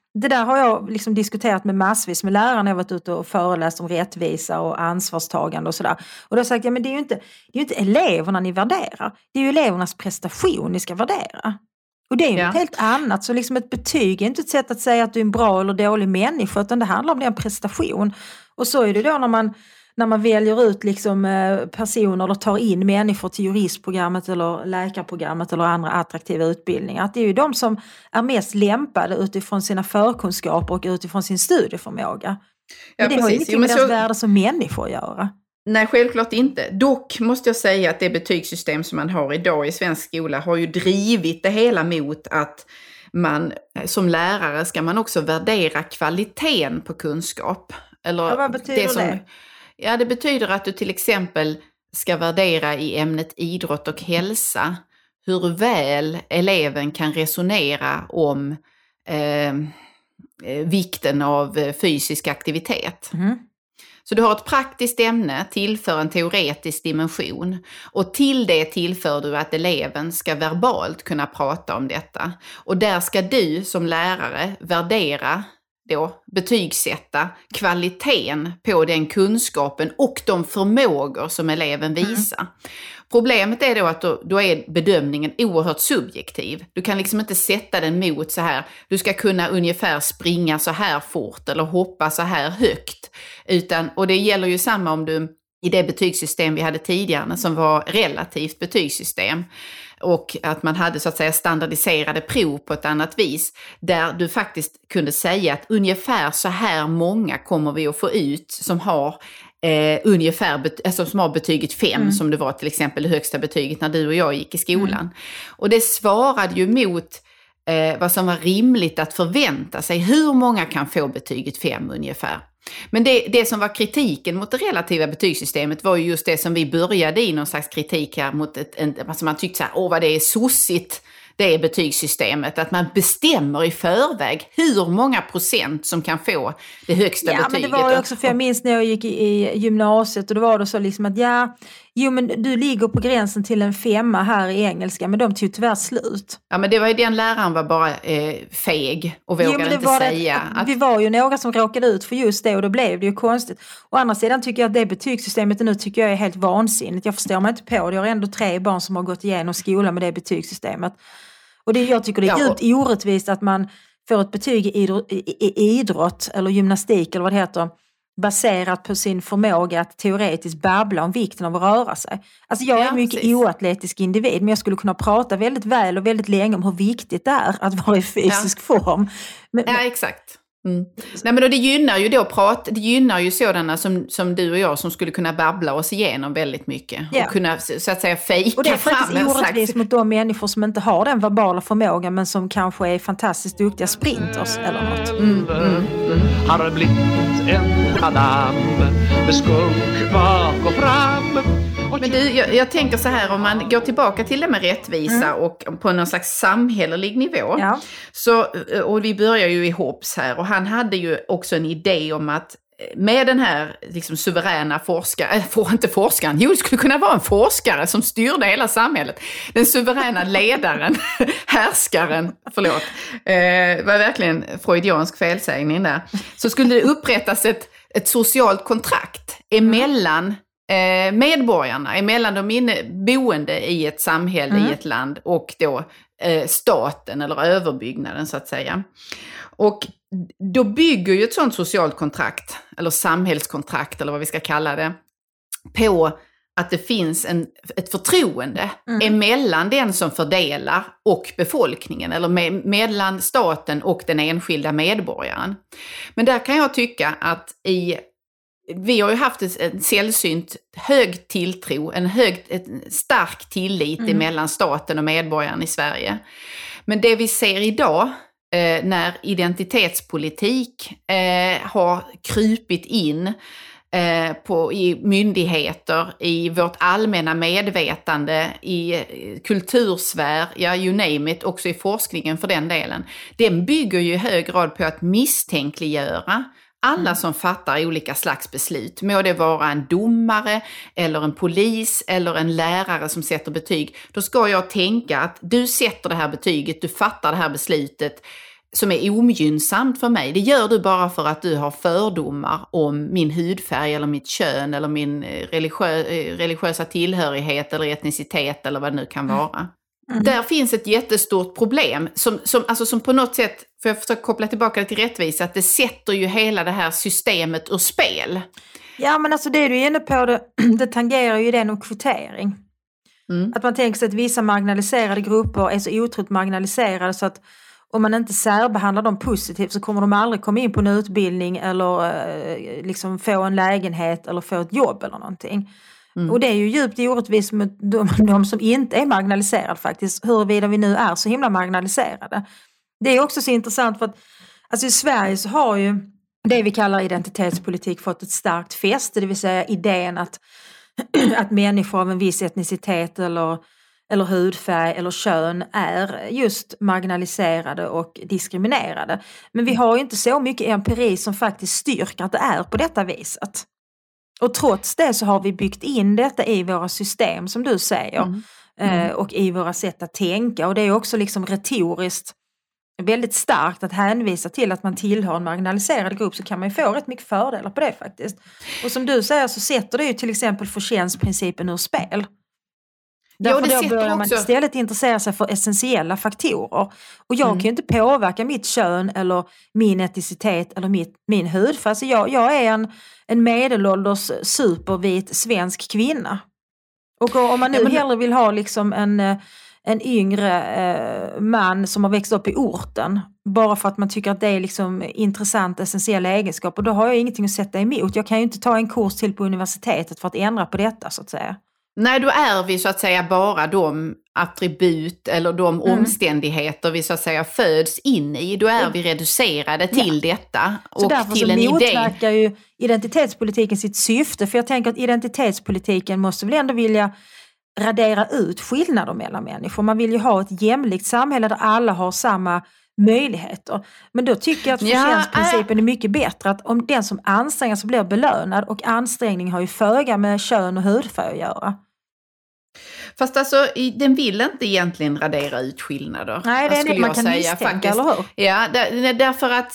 Det där har jag liksom diskuterat med massvis med lärare när jag varit ute och föreläst om rättvisa och ansvarstagande och sådär. Och då har jag sagt, men det är ju inte eleverna ni värderar. Det är ju elevernas prestation ni ska värdera. Och det är ju något helt annat. Så liksom ett betyg är inte ett sätt att säga att du är en bra eller dålig människa, utan det handlar om din prestation. Och så är det då när man väljer ut liksom personer eller tar in människor till juristprogrammet eller läkarprogrammet eller andra attraktiva utbildningar. Att det är ju de som är mest lämpade utifrån sina förkunskaper och utifrån sin studieförmåga. Men det har ingenting med deras värde som människor att göra. Nej, självklart inte. Dock måste jag säga att det betygssystem som man har idag i svensk skola har ju drivit det hela mot att man som lärare ska man också värdera kvaliteten på kunskap. Eller vad betyder det? Ja, det betyder att du till exempel ska värdera i ämnet idrott och hälsa hur väl eleven kan resonera om vikten av fysisk aktivitet. Mm. Så du har ett praktiskt ämne, tillför en teoretisk dimension, och till det tillför du att eleven ska verbalt kunna prata om detta. Och där ska du som lärare värdera, betygsätta kvaliteten på den kunskapen och de förmågor som eleven visar. Problemet är då att då är bedömningen oerhört subjektiv. Du kan liksom inte sätta den mot så här, du ska kunna ungefär springa så här fort eller hoppa så här högt. Och det gäller ju samma om du i det betygssystem vi hade tidigare som var relativt betygssystem. Och att man hade så att säga standardiserade prov på ett annat vis. Där du faktiskt kunde säga att ungefär så här många kommer vi att få ut som har som har betyget 5 som det var till exempel det högsta betyget när du och jag gick i skolan. Och det svarade ju mot vad som var rimligt att förvänta sig. Hur många kan få betyget 5 ungefär? Men det som var kritiken mot det relativa betygssystemet var ju just det som vi började i någon slags kritik här mot alltså man tyckte så här, vad det är sossigt, det är betygssystemet. Att man bestämmer i förväg hur många procent som kan få det högsta betyget. Ja, men det var ju också, för jag minns när jag gick i gymnasiet och då var det så liksom att men du ligger på gränsen till en 5 här i engelska, men de tog tyvärr slut. Ja, men det var ju den läraren var bara feg och vågade inte säga. Vi var ju några som råkade ut för just det och då blev det ju konstigt. Å andra sidan tycker jag att det betygssystemet nu tycker jag är helt vansinnigt. Jag förstår mig inte på det. Jag har ändå 3 barn som har gått igenom skolan med det betygssystemet. Och jag tycker det är djupt orättvist att man får ett betyg i idrott eller gymnastik eller vad det heter, baserat på sin förmåga att teoretiskt babbla om vikten av att röra sig. Alltså jag är en mycket oatletisk individ, men jag skulle kunna prata väldigt väl och väldigt länge om hur viktigt det är att vara i fysisk form. Ja, exakt. Mm. Nej, men då det gynnar ju sådana som du och jag som skulle kunna babbla oss igenom väldigt mycket och kunna så att säga fejka fram. Och det är faktiskt orättvist mot de människor som inte har den verbala förmågan men som kanske är fantastiskt duktiga sprinters eller något. Har blivit en madam med skunk bak och fram. Men du, jag tänker så här, om man går tillbaka till det med rättvisa och på någon slags samhällelig nivå. Ja. Och vi börjar ju i Hobbes här, och han hade ju också en idé om att med den här liksom suveräna forskaren, det skulle kunna vara en forskare som styrde hela samhället. Den suveräna ledaren, härskaren, det var verkligen freudiansk felsägning där. Så skulle det upprättas ett socialt kontrakt emellan medborgarna, emellan de boende i ett samhälle, i ett land, och då staten eller överbyggnaden så att säga. Och då bygger ju ett sådant socialt kontrakt eller samhällskontrakt eller vad vi ska kalla det på att det finns ett förtroende emellan den som fördelar och befolkningen, eller mellan staten och den enskilda medborgaren. Men där kan jag tycka att vi har ju haft en sällsynt hög tilltro, en stark tillit mellan staten och medborgaren i Sverige. Men det vi ser idag när identitetspolitik har krypit in i myndigheter, i vårt allmänna medvetande, i kultursfär, you name it, också i forskningen för den delen. Den bygger ju i hög grad på att misstänkliggöra alla som fattar olika slags beslut. Må det vara en domare eller en polis eller en lärare som sätter betyg. Då ska jag tänka att du sätter det här betyget, du fattar det här beslutet. som är ogynnsamt för mig, det gör du bara för att du har fördomar om min hudfärg eller mitt kön eller min religiösa tillhörighet eller etnicitet eller vad det nu kan vara. Där finns ett jättestort problem som på något sätt, för jag försöker koppla tillbaka det till rättvisa, att det sätter ju hela det här systemet ur spel. Ja, men alltså det du är inne på, det tangerar ju den om kvotering. Att man tänker sig att vissa marginaliserade grupper är så otroligt marginaliserade så att om man inte särbehandlar dem positivt så kommer de aldrig komma in på en utbildning eller liksom få en lägenhet eller få ett jobb eller någonting. Och det är ju djupt orättvist med de som inte är marginaliserade faktiskt, huruvida vi nu är så himla marginaliserade. Det är också så intressant för att alltså i Sverige så har ju det vi kallar identitetspolitik fått ett starkt fäste, det vill säga idén att människor av en viss etnicitet eller hudfärg eller kön är just marginaliserade och diskriminerade. Men vi har ju inte så mycket empiri som faktiskt styrker att det är på detta viset. Och trots det så har vi byggt in detta i våra system som du säger och i våra sätt att tänka. Och det är också liksom retoriskt väldigt starkt att hänvisa till att man tillhör en marginaliserad grupp, så kan man ju få rätt mycket fördelar på det faktiskt. Och som du säger så sätter det ju till exempel förtjänstprincipen ur spel. Därför då börjar man istället intressera sig för essentiella faktorer. Och jag kan ju inte påverka mitt kön eller min etnicitet eller min hudfärg. Alltså jag är en medelålders supervit svensk kvinna. Och om man nu hellre vill ha liksom en yngre man som har växt upp i orten bara för att man tycker att det är liksom intressant essentiella egenskaper, då har jag ingenting att sätta emot. Jag kan ju inte ta en kurs till på universitetet för att ändra på detta så att säga. Nej, då är vi så att säga bara de attribut eller de omständigheter vi så att säga föds in i. Då är vi reducerade till detta och så därför till en idé. Så motverkar ju identitetspolitiken sitt syfte, för jag tänker att identitetspolitiken måste väl ändå vilja radera ut skillnader mellan människor. Man vill ju ha ett jämlikt samhälle där alla har samma möjligheter. Men då tycker jag att förtjänstprincipen är mycket bättre, att om den som anstränger sig blir belönad, och ansträngning har ju föga med kön och hudfärg att göra. Fast alltså, den vill inte egentligen radera ut skillnader. Nej, det är det man kan misstänka, eller hur? Ja, därför att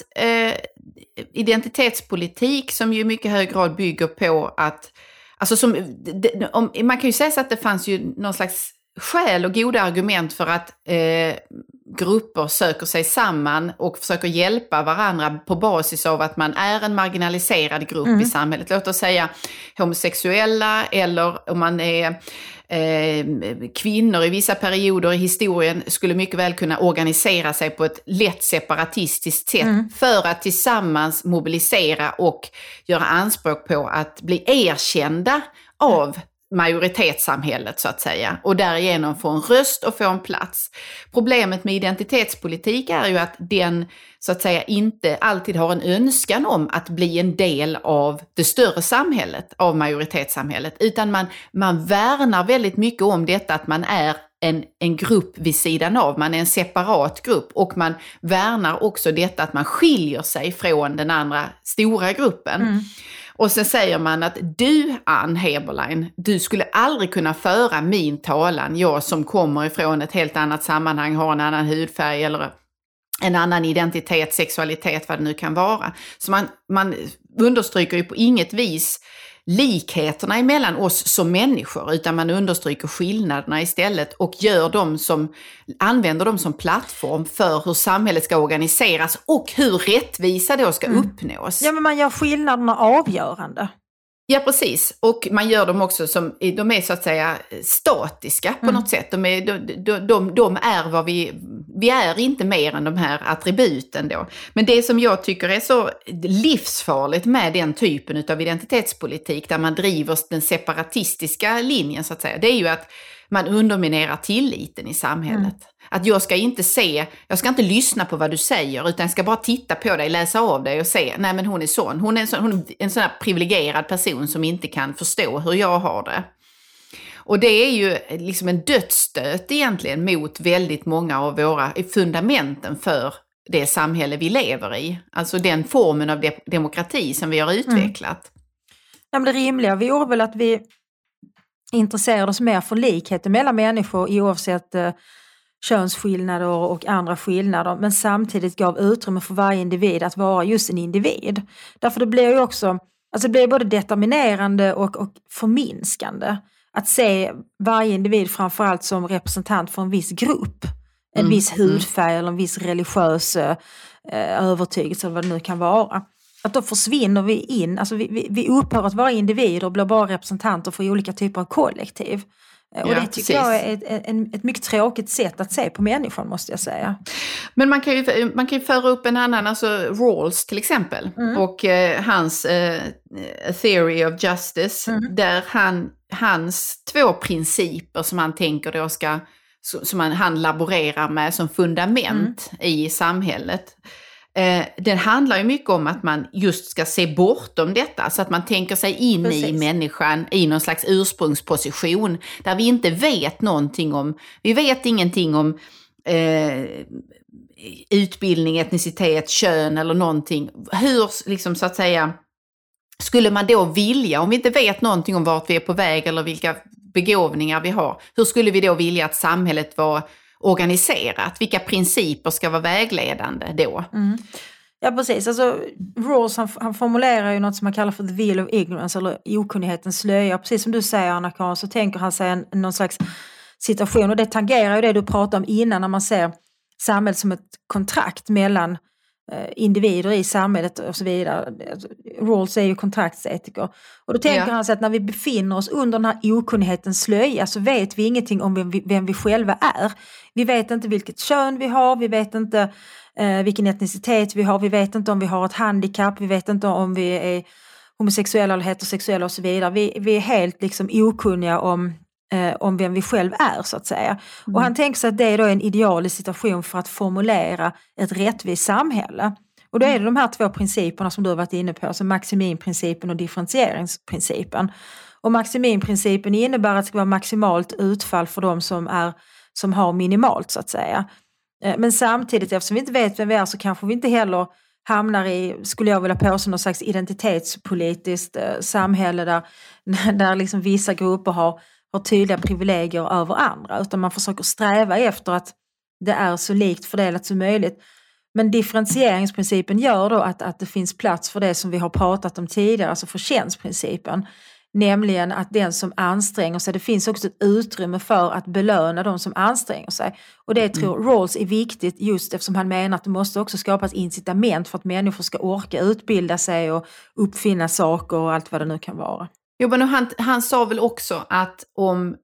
identitetspolitik som ju i mycket hög grad bygger på att, alltså man kan ju säga så att det fanns ju någon slags skäl och goda argument för att grupper söker sig samman och försöker hjälpa varandra på basis av att man är en marginaliserad grupp i samhället. Låt oss säga homosexuella, eller om man är kvinnor i vissa perioder i historien skulle mycket väl kunna organisera sig på ett lätt separatistiskt sätt för att tillsammans mobilisera och göra anspråk på att bli erkända av majoritetssamhället så att säga, och därigenom få en röst och få en plats. Problemet med identitetspolitik är ju att den så att säga inte alltid har en önskan om att bli en del av det större samhället, av majoritetssamhället, utan man värnar väldigt mycket om detta att man är en grupp vid sidan av, man är en separat grupp, och man värnar också detta att man skiljer sig från den andra stora gruppen. Och sen säger man att du, Ann Heberlein, du skulle aldrig kunna föra min talan, jag som kommer ifrån ett helt annat sammanhang, har en annan hudfärg eller en annan identitet, sexualitet, vad det nu kan vara. Så man understryker ju på inget vis likheterna emellan oss som människor, utan man understryker skillnaderna istället och använder dem som plattform för hur samhället ska organiseras och hur rättvisa då ska uppnås. Ja, men man gör skillnaderna avgörande. Ja, precis. Och man gör dem också de är så att säga statiska på något sätt. De är vad vi är, inte mer än de här attributen då. Men det som jag tycker är så livsfarligt med den typen av identitetspolitik där man driver den separatistiska linjen så att säga, det är ju att man underminerar tilliten i samhället. Att jag ska inte lyssna på vad du säger, utan jag ska bara titta på dig, läsa av dig och se, nej men hon är en sån här privilegierad person som inte kan förstå hur jag har det. Och det är ju liksom en dödsstöt egentligen mot väldigt många av våra fundamenten för det samhälle vi lever i. Alltså den formen av demokrati som vi har utvecklat. Ja, men det rimliga vore väl att vi intresserar oss mer för likheter mellan människor oavsett könsskillnader och andra skillnader, men samtidigt gav utrymme för varje individ att vara just en individ. Därför det blir ju också, alltså det blir både determinerande och förminskande att se varje individ framförallt som representant för en viss grupp, en viss hudfärg eller en viss religiös övertygelse eller vad det nu kan vara. Att då försvinner vi in, alltså vi upphör att vara individer och blir bara representanter för olika typer av kollektiv. Och det tycker jag är ett mycket tråkigt sätt att se på människan, måste jag säga. Men man kan ju föra upp en annan, alltså Rawls till exempel, och hans Theory of Justice, där hans 2 principer som han tänker då som han laborerar med som fundament i samhället. Den handlar ju mycket om att man just ska se bortom detta, så att man tänker sig in i människan i någon slags ursprungsposition där vi inte vet någonting om, vi vet ingenting om utbildning, etnicitet, kön eller någonting. Hur liksom så att säga skulle man då vilja, om vi inte vet någonting om vart vi är på väg eller vilka begåvningar vi har, hur skulle vi då vilja att samhället var organiserat? Vilka principer ska vara vägledande då? Ja, precis. Alltså, Rawls han formulerar ju något som man kallar för the veil of ignorance, eller okunnighetens slöja. Precis som du säger, Anna-Karin, så tänker han sig någon slags situation, och det tangerar ju det du pratade om innan, när man ser samhället som ett kontrakt mellan individer i samhället och så vidare. Rawls är ju kontraktsetiker. Och då tänker han sig att när vi befinner oss under den här okunnighetens slöja så vet vi ingenting om vem vi själva är. Vi vet inte vilket kön vi har, vi vet inte vilken etnicitet vi har, vi vet inte om vi har ett handikapp, vi vet inte om vi är homosexuella eller heterosexuella och så vidare. Vi är helt liksom okunniga om vem vi själv är, så att säga. Och han tänker sig att det är då en idealisk situation för att formulera ett rättvist samhälle. Och då är det de här 2 principerna som du har varit inne på, alltså maximinprincipen och differentieringsprincipen. Och maximinprincipen innebär att det ska vara maximalt utfall för de som har minimalt, så att säga. Men samtidigt, eftersom vi inte vet vem vi är, så kanske vi inte heller hamnar i, skulle jag vilja påstå, någon slags identitetspolitiskt samhälle där liksom vissa grupper har tydliga privilegier över andra, utan man försöker sträva efter att det är så likt fördelat som möjligt. Men differentieringsprincipen gör då att det finns plats för det som vi har pratat om tidigare, alltså förtjänstprincipen, nämligen att den som anstränger sig, det finns också ett utrymme för att belöna de som anstränger sig. Och det tror Rawls är viktigt, just eftersom han menar att det måste också skapas incitament för att människor ska orka utbilda sig och uppfinna saker och allt vad det nu kan vara. Jo, men han sa väl också att om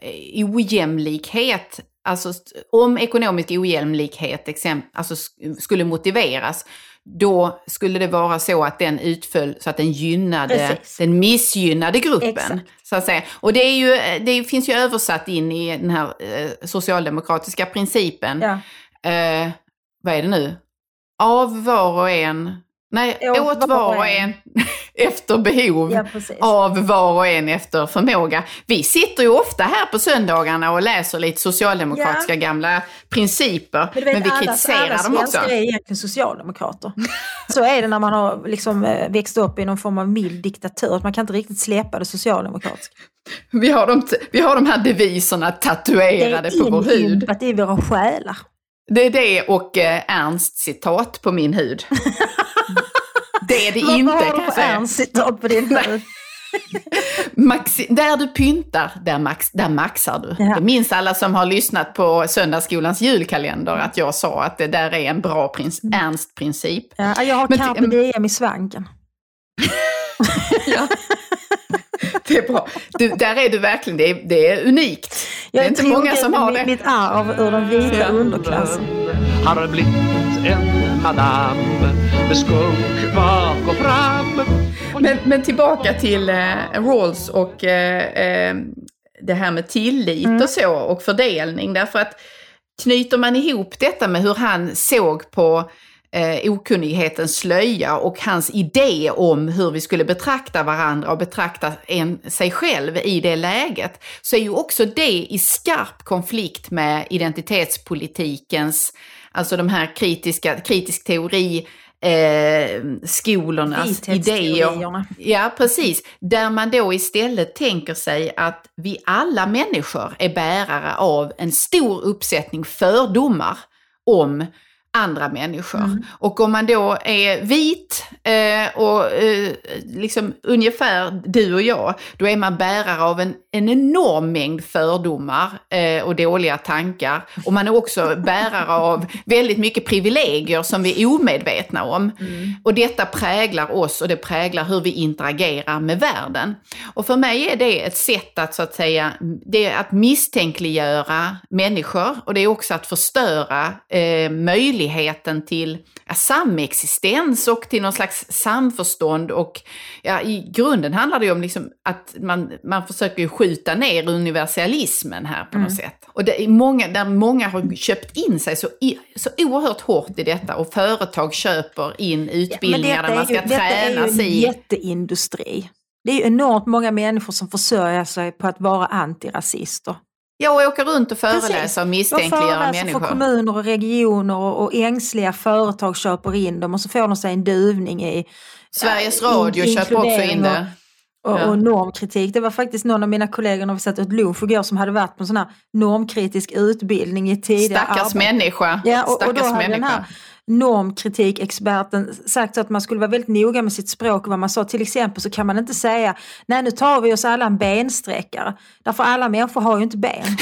ojämlikhet, alltså om ekonomisk ojämlikhet alltså skulle motiveras, då skulle det vara så att den utföll så att den gynnade den missgynnade gruppen. Så att säga. Och det finns ju översatt in i den här socialdemokratiska principen. Ja. Vad är det nu? Av var och en... Nej, åt var och en efter behov, av var och en efter förmåga. Vi sitter ju ofta här på söndagarna och läser lite socialdemokratiska gamla principer, men vi kritiserar dem också. Alla är egentligen socialdemokrater. Så är det när man har liksom växt upp i någon form av mild diktatur. Man kan inte riktigt släppa det socialdemokratiska. Vi har de här deviserna tatuerade på vår hud. Det är i våra själar. Det är det och Ernst citat på min hud. Det är det inte, kan jag säga. Ernst citat på din hud? Där du pyntar, där maxar du. Ja. Det minns alla som har lyssnat på söndagsskolans julkalender att jag sa att det där är en bra Ernst-princip. Ja, jag har carpe diem i svanken. Ja. Det är bra. Där är du verkligen, det är unikt. Det är inte många som har det. Mitt arv ur den vita underklassen. Har blivit en madame med skunk bak och fram. Men tillbaka till Rawls och det här med tillit och så och fördelning. Därför att knyter man ihop detta med hur han såg på okunnighetens slöja och hans idé om hur vi skulle betrakta varandra och betrakta sig själv i det läget, så är ju också det i skarp konflikt med identitetspolitikens, alltså de här kritisk teori, skolornas idéer. Ja, precis. Där man då istället tänker sig att vi alla människor är bärare av en stor uppsättning fördomar om andra människor. Och om man då är vit och liksom ungefär du och jag, då är man bärare av en enorm mängd fördomar och dåliga tankar. Och man är också bärare av väldigt mycket privilegier som vi är omedvetna om. Och detta präglar oss och det präglar hur vi interagerar med världen. Och för mig är det ett sätt att så att säga, det är att misstänkliggöra människor och det är också att förstöra möjligheten till samexistens och till någon slags samförstånd och i grunden handlar det ju om liksom att man försöker ju skjuta ner universalismen här på något sätt. Och det är många har köpt in sig så oerhört hårt i detta och företag köper in utbildningar där man ska träna sig. Det är ju en jätteindustri. Det är ju enormt många människor som försörjer sig på att vara antirasister. Ja, och åka runt och föreläsa och misstänkliggöra människor. För kommuner och regioner och ängsliga företag köper in dem och så får de sig en duvning i Sveriges Radio köper också in det. Och normkritik. Det var faktiskt någon av mina kollegor när vi satt ett lunch igår som hade varit på en sån här normkritisk utbildning i tidigare Stackars människa. Ja, och då hade den här normkritikexperten sagt att man skulle vara väldigt noga med sitt språk och vad man sa. Till exempel så kan man inte säga nej, nu tar vi oss alla en bensträckare. Därför alla människor har ju inte ben.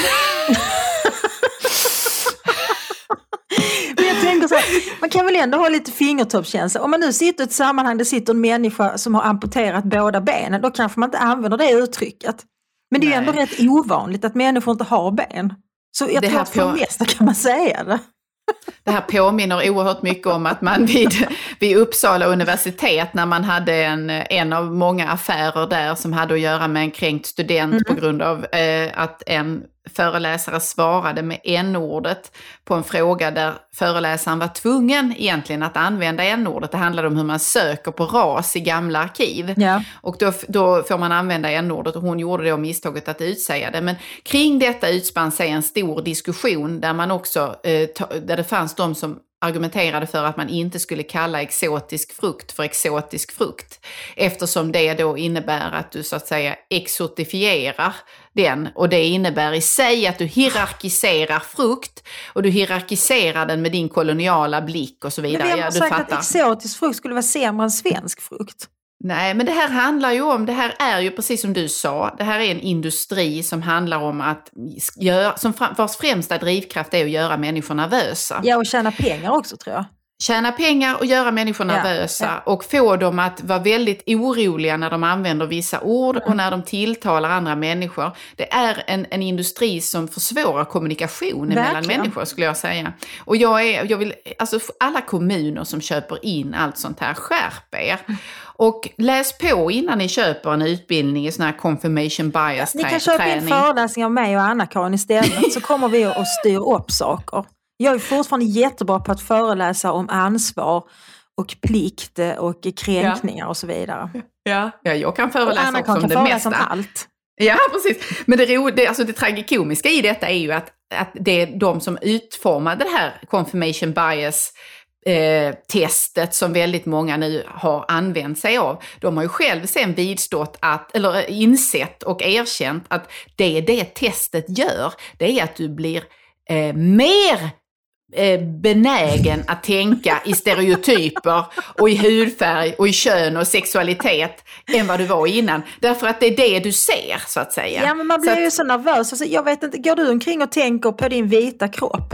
Men jag tänker så här, man kan väl ändå ha lite fingertoppskänsla. Om man nu sitter i ett sammanhang där sitter en människa som har amputerat båda benen, då kanske man inte använder det uttrycket. Men det är ju ändå rätt ovanligt att människor inte har ben. Så jag tror att för det mesta kan man säga det. Det här påminner oerhört mycket om att man vid Uppsala universitet när man hade en av många affärer där som hade att göra med en kränkt student på grund av att en föreläsare svarade med n-ordet på en fråga där föreläsaren var tvungen egentligen att använda n-ordet. Det handlade om hur man söker på ras i gamla arkiv. Ja. Och då får man använda n-ordet och hon gjorde då misstaget att utsäga det. Men kring detta utspann sig en stor diskussion där man också, där det fanns de som argumenterade för att man inte skulle kalla exotisk frukt för exotisk frukt. Eftersom det då innebär att du så att säga exotifierar den. Och det innebär i sig att du hierarkiserar frukt och du hierarkiserar den med din koloniala blick och så vidare. Men vem har sagt att exotisk frukt skulle vara sämre än svensk frukt? Nej, men det här handlar ju om, det här är ju precis som du sa, det här är en industri som handlar om att vars främsta drivkraft är att göra människor nervösa. Ja, och tjäna pengar också tror jag. Tjäna pengar och göra människor nervösa och få dem att vara väldigt oroliga när de använder vissa ord och när de tilltalar andra människor. Det är en industri som försvårar kommunikation mellan människor skulle jag säga. Och jag vill, alltså alla kommuner som köper in allt sånt här, skärp er. Och läs på innan ni köper en utbildning i sån här confirmation bias träning. Ni kan köpa in föreläsningar av mig och Anna-Karin istället så kommer vi att styra upp saker. Jag är fortfarande jättebra på att föreläsa om ansvar och plikt och kränkningar och så vidare. Ja, jag kan föreläsa också om det mesta. Om allt. Ja, precis. Men det tragikomiska i detta är ju att det är de som utformade det här confirmation bias testet som väldigt många nu har använt sig av. De har ju själv sen insett och erkänt att det testet gör, det är att du blir mer benägen att tänka i stereotyper och i hudfärg och i kön och sexualitet än vad du var innan. Därför att det är det du ser så att säga. Ja, men man blir ju så nervös. Alltså, jag vet inte, går du omkring och tänker på din vita kropp?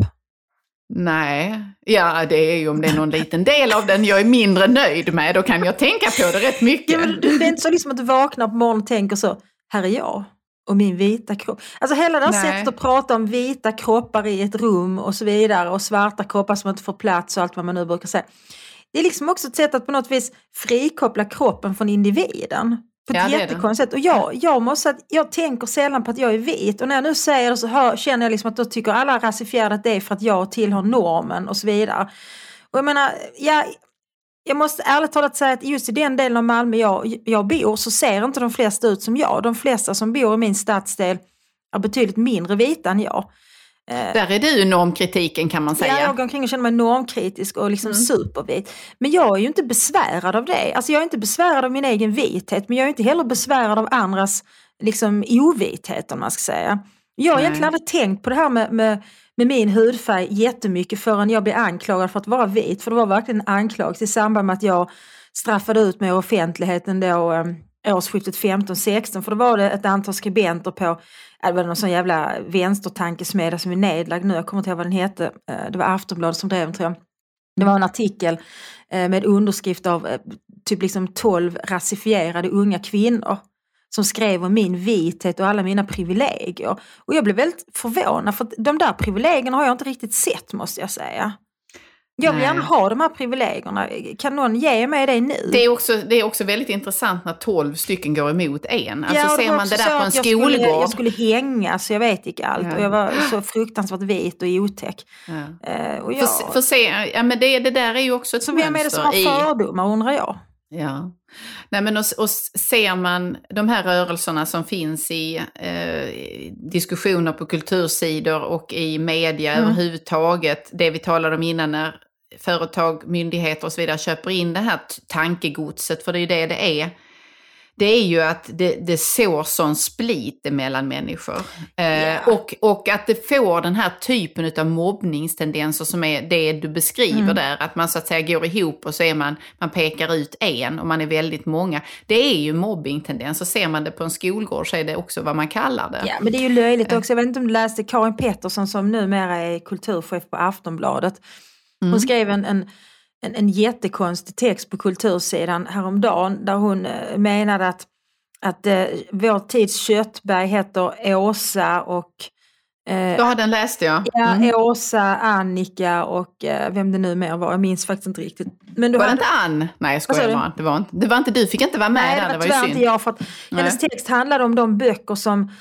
Nej, ja det är ju om det är någon liten del av den jag är mindre nöjd med, då kan jag tänka på det rätt mycket. Ja, men det är inte så liksom att du vaknar på morgonen och tänker så, här är jag och min vita kropp. Alltså hela det här sättet att prata om vita kroppar i ett rum och så vidare och svarta kroppar som inte får plats och allt vad man nu brukar säga. Det är liksom också ett sätt att på något vis frikoppla kroppen från individen. På ett jättekonstigt sätt. Och jag måste säga att jag tänker sällan på att jag är vit. Och när jag nu säger det så känner jag liksom att då tycker alla rasifierade att det är för att jag tillhör normen och så vidare. Och jag menar, jag måste ärligt talat säga att just i den delen av Malmö jag bor så ser inte de flesta ut som jag. De flesta som bor i min stadsdel är betydligt mindre vita än jag. Där är du normkritiken kan man säga. Ja, jag går omkring och känner mig normkritisk och liksom supervit. Men jag är ju inte besvärad av det. Alltså jag är inte besvärad av min egen vithet, men jag är inte heller besvärad av andras liksom ovithet, om man ska säga. Jag har egentligen aldrig tänkt på det här med min hudfärg jättemycket förrän jag blev anklagad för att vara vit. För det var verkligen en anklagelse i samband med att jag straffade ut mig i offentligheten då årsskiftet 15-16. För då var det ett antal skribenter på, det var någon sån jävla vänstertankesmedja som är nedlagd nu. Jag kommer inte ihåg vad den hette. Det var Aftonbladet som drev den, tror jag. Det var en artikel med underskrift av typ liksom 12 rasifierade unga kvinnor som skrev om min vithet och alla mina privilegier. Och jag blev väldigt förvånad, för att de där privilegierna har jag inte riktigt sett, måste jag säga. Jag vill gärna ha de här privilegierna. Kan någon ge mig det nu? Det är också väldigt intressant när 12 stycken går emot en. Alltså ser man det där på en skolgård. Jag skulle hänga, så jag vet inte allt. Och jag var så fruktansvärt vit och otäck. Och men det där är ju också ett mönster. Vem är det som har fördomar, undrar jag? Ja. Nej, men och ser man de här rörelserna som finns i diskussioner på kultursidor och i media överhuvudtaget, det vi talade om innan, när företag, myndigheter och så vidare köper in det här tankegodset, för det är ju det är. Det är ju att det sår sån split mellan människor. Och att det får den här typen av mobbningstendenser som är det du beskriver där. Att man så att säga går ihop och så är man pekar ut en och man är väldigt många. Det är ju mobbingtendenser. Ser man det på en skolgård så är det också vad man kallar det. Ja, men det är ju löjligt också. Jag vet inte om du läste Karin Pettersson som numera är kulturchef på Aftonbladet. Hon skrev en jättekonstig text på kultursidan häromdagen där hon menade att vår tids köttberg heter Åsa och... Ja, den läste jag. Ja, Åsa, Annika och vem det nu mer var. Jag minns faktiskt inte riktigt. Men var det inte Ann? Nej, jag skojar bara. Det var inte du, fick inte vara med där. Det var ju synd. Inte jag, för att hennes text handlade om de böcker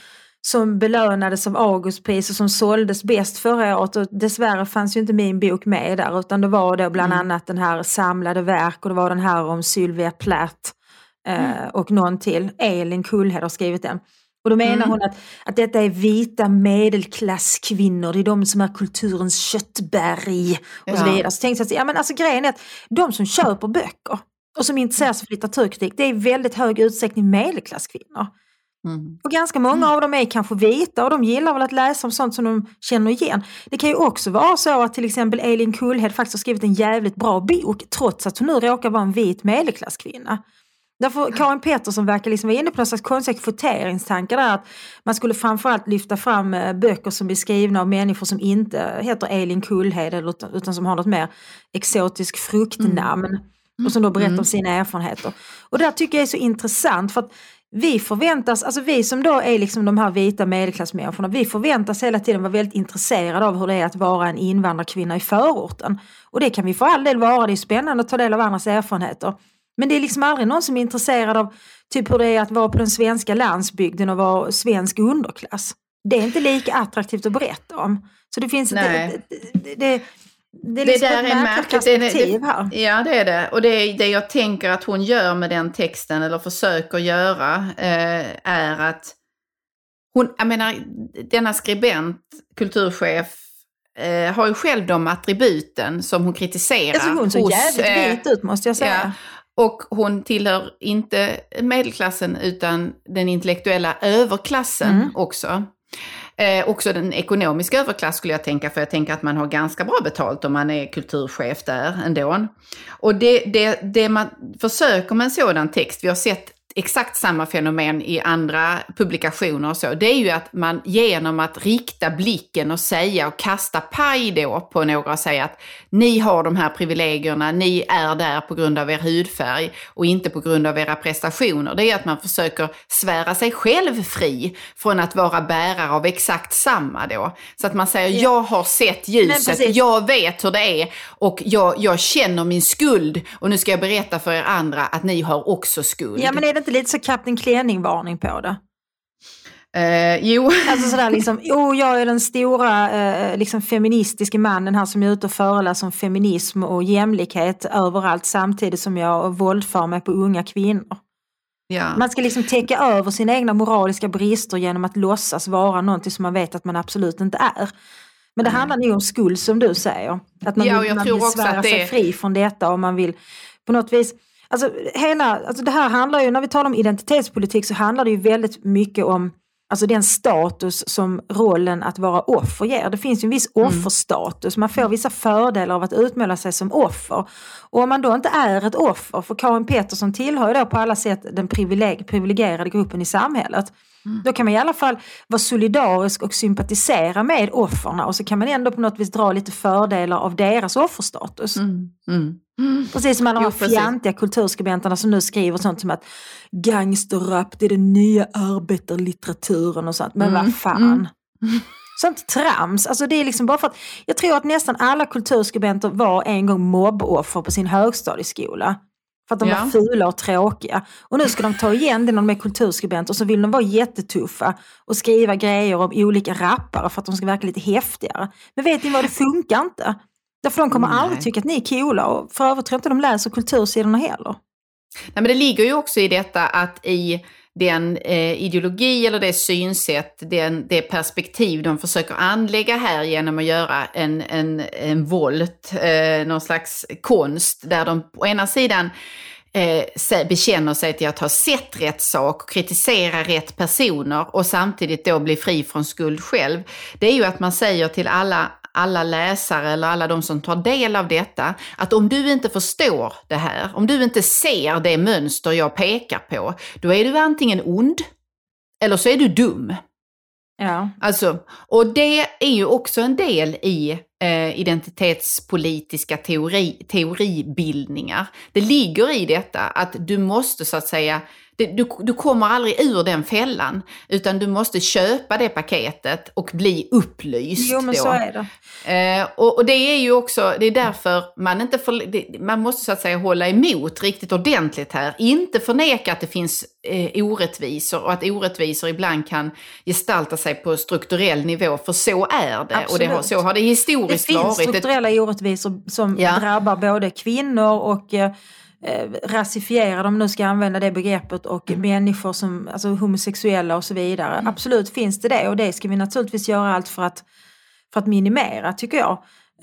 som belönades av Augustpris och som såldes bäst förra året, och dessvärre fanns ju inte min bok med där, utan det var då bland annat den här Samlade verk, och det var den här om Sylvia Plath och någon till, Elin Kullhed har skrivit den. Och då menar hon att detta är vita medelklasskvinnor, det är de som är kulturens köttberg och så vidare. Så tänkte jag att grejen är att de som köper böcker och som intresserar sig för litteraturkritik, det är i väldigt hög utsträckning medelklasskvinnor. Och ganska många av dem är kanske vita, och de gillar väl att läsa om sånt som de känner igen. Det kan ju också vara så att till exempel Elin Kullhed faktiskt har skrivit en jävligt bra bok, trots att hon nu råkar vara en vit medelklasskvinna. Därför Karin Pettersson verkar liksom vara inne på någon slags konstig kvoteringstankar där, att man skulle framförallt lyfta fram böcker som är skrivna av människor som inte heter Elin Kullhed utan som har något mer exotisk fruktnamn och som då berättar om sina erfarenheter. Och det här tycker jag är så intressant, för att vi förväntas, alltså vi som då är liksom de här vita medelklassmänniskorna, vi förväntas hela tiden vara väldigt intresserade av hur det är att vara en invandrarkvinna i förorten. Och det kan vi för all del vara, det är spännande att ta del av andras erfarenheter. Men det är liksom aldrig någon som är intresserad av typ hur det är att vara på den svenska landsbygden och vara svensk underklass. Det är inte lika attraktivt att berätta om. Så det finns det är liksom ett märkligt perspektiv här. Ja, det är det. Och det jag tänker att hon gör med den texten, eller försöker göra, är att hon, jag menar, denna skribent, kulturchef, har ju själv de attributen som hon kritiserar. Alltså hon så jävligt vit ut, måste jag säga. Ja. Och hon tillhör inte medelklassen utan den intellektuella överklassen också. Också den ekonomiska överklass skulle jag tänka, för jag tänker att man har ganska bra betalt om man är kulturchef där ändå. Och det man försöker med en sådan text, vi har sett exakt samma fenomen i andra publikationer och så, det är ju att man genom att rikta blicken och säga och kasta paj då på några och säga att ni har de här privilegierna, ni är där på grund av er hudfärg och inte på grund av era prestationer. Det är att man försöker svära sig själv fri från att vara bärare av exakt samma då. Så att man säger, jag har sett ljuset, jag vet hur det är och jag känner min skuld och nu ska jag berätta för er andra att ni har också skuld. Ja, men är det inte lite så Kapten Klänning-varning på det? Jo. Alltså sådär liksom, jag är den stora liksom feministiska mannen här som är ute och föreläser om feminism och jämlikhet överallt samtidigt som jag våldför mig på unga kvinnor. Ja. Man ska liksom täcka över sina egna moraliska brister genom att låtsas vara någonting som man vet att man absolut inte är. Men det handlar nog om skuld som du säger. Att man vill svära sig fri från detta och man vill på något vis... Alltså det här handlar ju, när vi talar om identitetspolitik så handlar det ju väldigt mycket om alltså den status som rollen att vara offer ger. Det finns ju en viss offerstatus. Man får vissa fördelar av att utmåla sig som offer. Och om man då inte är ett offer, för Karin Pettersson tillhör ju då på alla sätt den privilegierade gruppen i samhället. Då kan man i alla fall vara solidarisk och sympatisera med offerna och så kan man ändå på något vis dra lite fördelar av deras offerstatus. Precis som alla de fjantiga kulturskribenterna som nu skriver sånt som att gangsterrap, det är den nya arbetarlitteraturen och sånt. Men vad fan? Sånt trams. Alltså det är liksom bara för att jag tror att nästan alla kulturskribenter var en gång mobboffer på sin högstadieskola. För att de var fula och tråkiga. Och nu ska de ta igen det när de är kulturskribenter och så vill de vara jättetuffa och skriva grejer om olika rappare för att de ska verka lite häftigare. Men vet ni vad, det funkar inte. Därför de kommer aldrig tycka att ni är coola och för övrigt tror jag inte de läser kultursidorna heller. Nej, men det ligger ju också i detta att i den ideologi eller det synsätt, det perspektiv de försöker anlägga här genom att göra en volt, någon slags konst där de på ena sidan bekänner sig till att ha sett rätt sak och kritisera rätt personer och samtidigt då bli fri från skuld själv. Det är ju att man säger till alla läsare eller alla de som tar del av detta att om du inte förstår det här, om du inte ser det mönster jag pekar på, då är du antingen ond eller så är du dum. Ja. Alltså, och det är ju också en del i identitetspolitiska teoribildningar. Det ligger i detta att du måste så att säga, du kommer aldrig ur den fällan utan du måste köpa det paketet och bli upplyst. Jo men då. Så är det. Och det är ju också, det är därför man måste så att säga hålla emot riktigt ordentligt här. Inte förneka att det finns orättvisor och att orättvisor ibland kan gestalta sig på strukturell nivå, för så är det. Absolut. Och så har det historiskt varit. Det finns strukturella orättvisor som drabbar både kvinnor och rasifierar, om nu ska använda det begreppet, och människor som alltså homosexuella och så vidare. Absolut finns det och det ska vi naturligtvis göra allt för att minimera, tycker jag.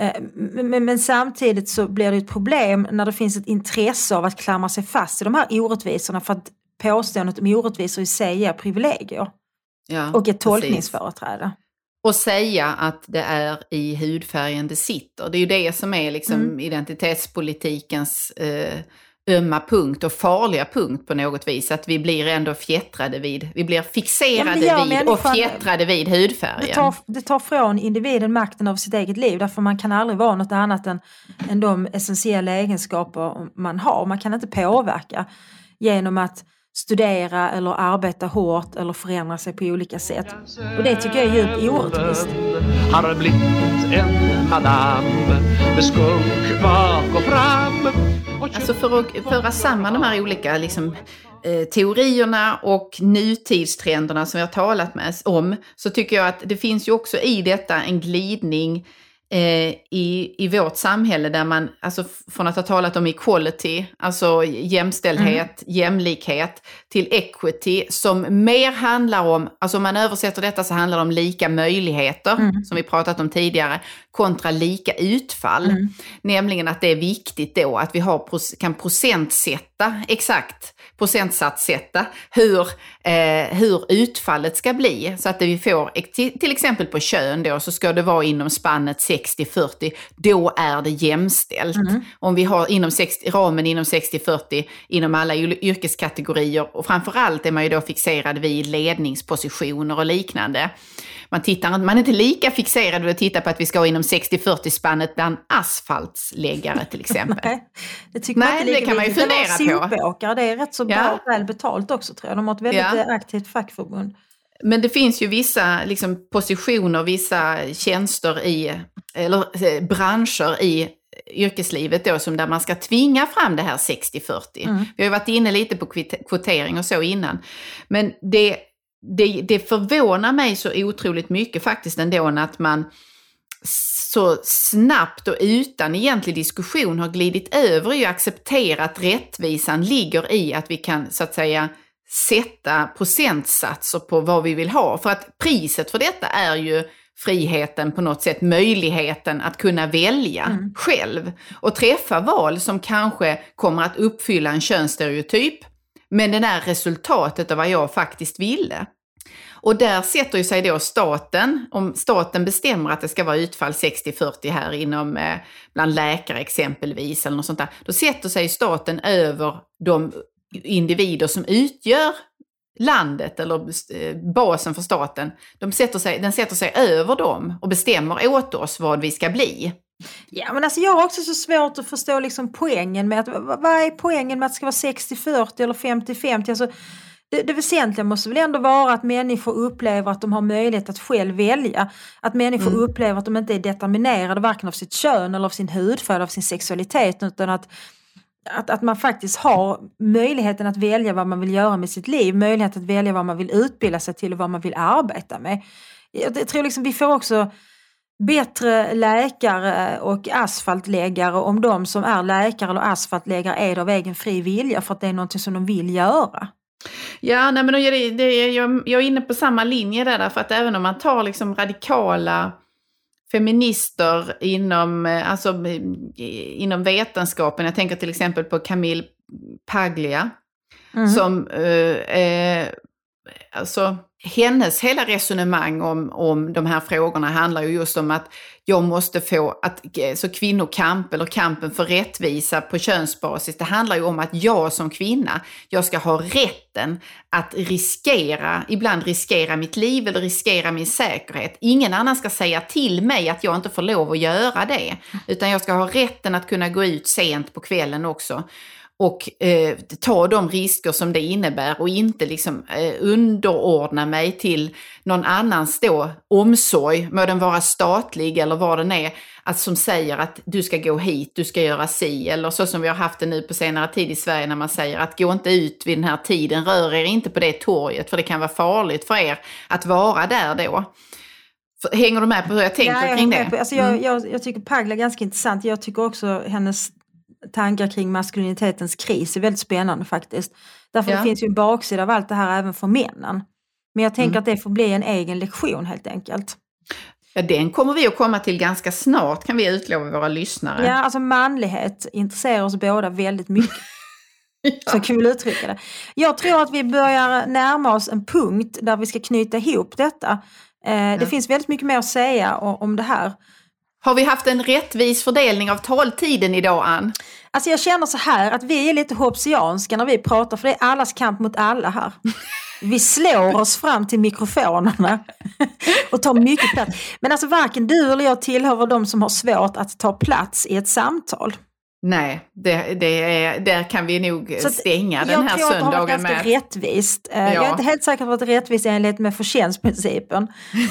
Men samtidigt så blir det ett problem när det finns ett intresse av att klamra sig fast i de här orättvisorna för att påståendet om orättvisor i sig är privilegier och ett tolkningsföreträde. Och säga att det är i hudfärgen det sitter. Det är ju det som är liksom identitetspolitikens ömma punkt och farliga punkt på något vis. Att vi blir ändå vi blir fixerade vid och fjättrade vid hudfärgen. Det tar från individen makten av sitt eget liv. Därför man kan aldrig vara något annat än de essentiella egenskaper man har. Man kan inte påverka genom att studera eller arbeta hårt eller förändra sig på olika sätt. Och det tycker jag är djupt orättvist. Har blivit en madame med skunk bak och fram. Alltså för att föra samman de här olika liksom, teorierna och nutidstrenderna som vi har talat om, så tycker jag att det finns ju också i detta en glidning i vårt samhälle där man, alltså från att ha talat om equality, alltså jämställdhet, jämlikhet, till equity som mer handlar om, alltså om man översätter detta så handlar det om lika möjligheter som vi pratat om tidigare kontra lika utfall. Nämligen att det är viktigt då att vi kan procentsatssätta hur utfallet ska bli, så att vi får till exempel på kön då, så ska det vara inom spannet 60-40, då är det jämställt. Om vi har ramen inom 60-40 inom alla yrkeskategorier, och framförallt är man ju då fixerad vid ledningspositioner och liknande. Man är inte lika fixerad vid att titta på att vi ska ha inom 60-40 spannet bland asfaltsläggare till exempel. Nej, det kan man ju fundera på. Sopåkare, det är rätt så bra, väl betalt också, tror jag. De har ett väldigt aktivt fackförbund. Men det finns ju vissa liksom, positioner, vissa tjänster eller branscher i yrkeslivet då, som där man ska tvinga fram det här 60-40. Vi har ju varit inne lite på kvotering och så innan. Men det förvånar mig så otroligt mycket faktiskt ändå att man så snabbt och utan egentlig diskussion har glidit över och accepterat rättvisan ligger i att vi kan så att säga sätta procentsatser på vad vi vill ha. För att priset för detta är ju friheten på något sätt, möjligheten att kunna välja själv och träffa val som kanske kommer att uppfylla en könsstereotyp, men det är resultatet av vad jag faktiskt ville. Och där sätter ju sig då staten, om staten bestämmer att det ska vara utfall 60-40 här inom bland läkare exempelvis eller något sånt där, då sätter sig staten över de individer som utgör landet eller basen för staten. Den sätter sig över dem och bestämmer åt oss vad vi ska bli. Ja, men alltså jag har också så svårt att förstå liksom poängen med att, vad är poängen med att det ska vara 60-40 eller 50-50? Alltså, det väsentliga måste väl ändå vara att människor upplever att de har möjlighet att själv välja. Att människor upplever att de inte är determinerade varken av sitt kön eller av sin hudfärg, av sin sexualitet, utan att man faktiskt har möjligheten att välja vad man vill göra med sitt liv, möjlighet att välja vad man vill utbilda sig till och vad man vill arbeta med. Jag tror liksom vi får också bättre läkare och asfaltläggare om de som är läkare eller asfaltläggare är av egen fri vilja för att det är något som de vill göra. Ja, nej, men jag är inne på samma linje där, för att även om man tar liksom radikala feminister inom vetenskapen, jag tänker till exempel på Camille Paglia, som alltså hennes hela resonemang om de här frågorna handlar ju just om att jag måste få så kvinnokamp eller kampen för rättvisa på könsbasis, det handlar ju om att jag som kvinna, jag ska ha rätten att ibland riskera mitt liv eller riskera min säkerhet. Ingen annan ska säga till mig att jag inte får lov att göra det, utan jag ska ha rätten att kunna gå ut sent på kvällen också och ta de risker som det innebär och inte liksom underordna mig till någon annans då omsorg, må den vara statlig eller vad den är, att som säger att du ska gå hit, du ska göra si, eller så som vi har haft det nu på senare tid i Sverige när man säger att gå inte ut vid den här tiden, rör er inte på det torget för det kan vara farligt för er att vara där då. Hänger du med på hur jag tänker kring det? Alltså jag tycker Paglia är ganska intressant. Jag tycker också hennes tankar kring maskulinitetens kris är väldigt spännande faktiskt. Därför det finns ju en baksida av allt det här även för männen. Men jag tänker att det får bli en egen lektion helt enkelt. Ja, den kommer vi att komma till ganska snart, kan vi utlova våra lyssnare. Ja, alltså manlighet intresserar oss båda väldigt mycket. Så kan vi uttrycka det. Jag tror att vi börjar närma oss en punkt där vi ska knyta ihop detta. Det finns väldigt mycket mer att säga om det här. Har vi haft en rättvis fördelning av taltiden idag, Ann? Alltså jag känner så här att vi är lite hobbesianska när vi pratar, för det är allas kamp mot alla här. Vi slår oss fram till mikrofonerna och tar mycket plats. Men alltså varken du eller jag tillhör de som har svårt att ta plats i ett samtal. Nej, där kan vi nog stänga den här söndagen med. Jag tror att det har varit ganska rättvist. Jag är inte helt säker på att det är rättvist enligt med förtjänstprincipen.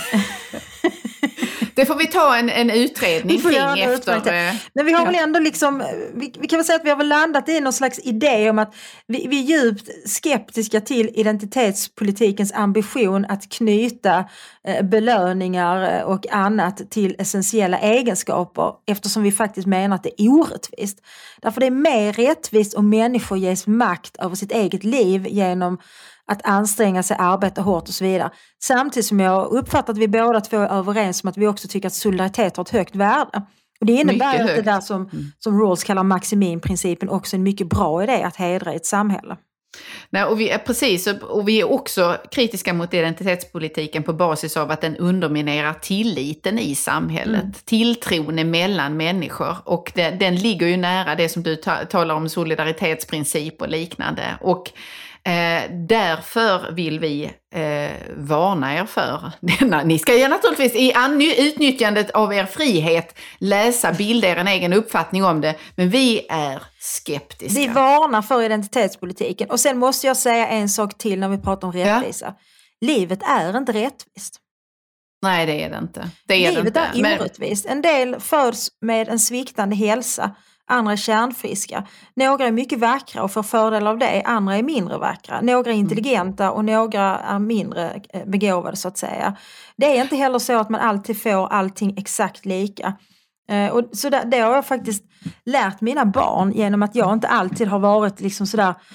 Det får vi ta en utredning kring efter. Men vi har väl ändå liksom, vi kan väl säga att vi har väl landat i någon slags idé om att vi är djupt skeptiska till identitetspolitikens ambition att knyta belöningar och annat till essentiella egenskaper, eftersom vi faktiskt menar att det är orättvist. Därför det är mer rättvist om människor ges makt över sitt eget liv genom att anstränga sig, arbeta hårt och så vidare. Samtidigt som jag uppfattar att vi båda två är överens om att vi också tycker att solidaritet har ett högt värde. Och det innebär att det där som Rawls kallar maximinprincipen också en mycket bra idé att hedra i ett samhälle. Nej, och vi är också kritiska mot identitetspolitiken på basis av att den underminerar tilliten i samhället. Tilltron mellan människor, och den ligger ju nära det som du talar om, solidaritetsprincip och liknande. Och därför vill vi varna er för denna. Ni ska ju naturligtvis i utnyttjandet av er frihet läsa, bilda er en egen uppfattning om det, men vi är skeptiska. Vi varnar för identitetspolitiken. Och sen måste jag säga en sak till när vi pratar om rättvisa. Livet är inte rättvist. Nej, det är det inte. Livet är orättvist. En del föds med en sviktande hälsa. Andra är kärnfriska. Några är mycket vackra och får fördel av det. Andra är mindre vackra. Några är intelligenta och några är mindre begåvade så att säga. Det är inte heller så att man alltid får allting exakt lika. Och så det har jag faktiskt lärt mina barn genom att jag inte alltid har varit liksom sådär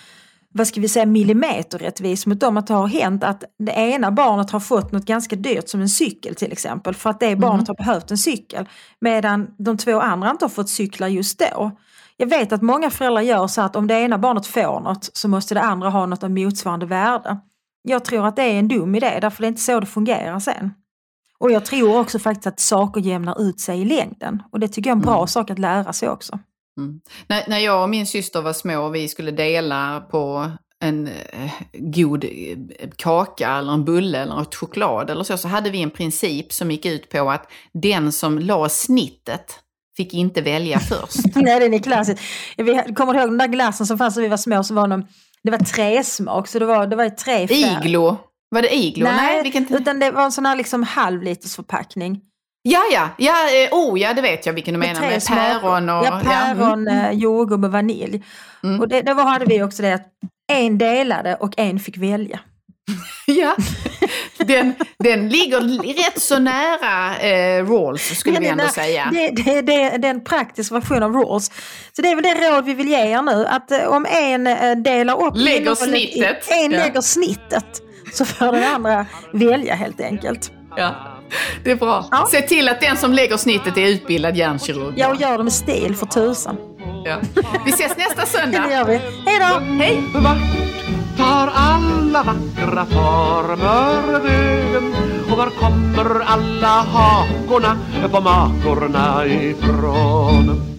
vad ska vi säga, millimeterrättvis mot dem, att det har hänt att det ena barnet har fått något ganska dyrt som en cykel till exempel, för att det barnet har behövt en cykel, medan de 2 andra inte har fått cyklar just då. Jag vet att många föräldrar gör så att om det ena barnet får något så måste det andra ha något av motsvarande värde. Jag tror att det är en dum idé, därför det är inte så det fungerar sen. Och jag tror också faktiskt att saker jämnar ut sig i längden. Och det tycker jag är en bra sak att lära sig också. Mm. När jag och min syster var små och vi skulle dela på en god kaka eller en bulle eller ett choklad eller så hade vi en princip som gick ut på att den som la snittet fick inte välja först. Nej, det är klassiskt. Vi kommer ihåg den där glassen som fanns när vi var små, så var det var 3-smak, så det var 3 färg. Iglo. Var det Iglo? Nej, utan det var en sån här liksom halvliters förpackning. Ja, det vet jag vilken du menar, med päron och... Ja, päron, jordgubb och vanilj. Och det hade vi också det att en delade och en fick välja. Ja, den ligger rätt så nära Rawls, skulle vi ändå säga. Det är en praktisk version av Rawls. Så det är väl det råd vi vill ge er nu, att om en delar upp... Lägger snittet. Lägger snittet, så får den andra välja helt enkelt. Ja, det är bra. Ja. Se till att den som lägger snittet är utbildad hjärnkirurg. Ja, och gör det med stil för 1000. Ja. Vi ses nästa söndag. Det gör vi. Hej då! Hej! Tar alla vackra former vägen, och var kommer alla hakorna på makorna ifrån?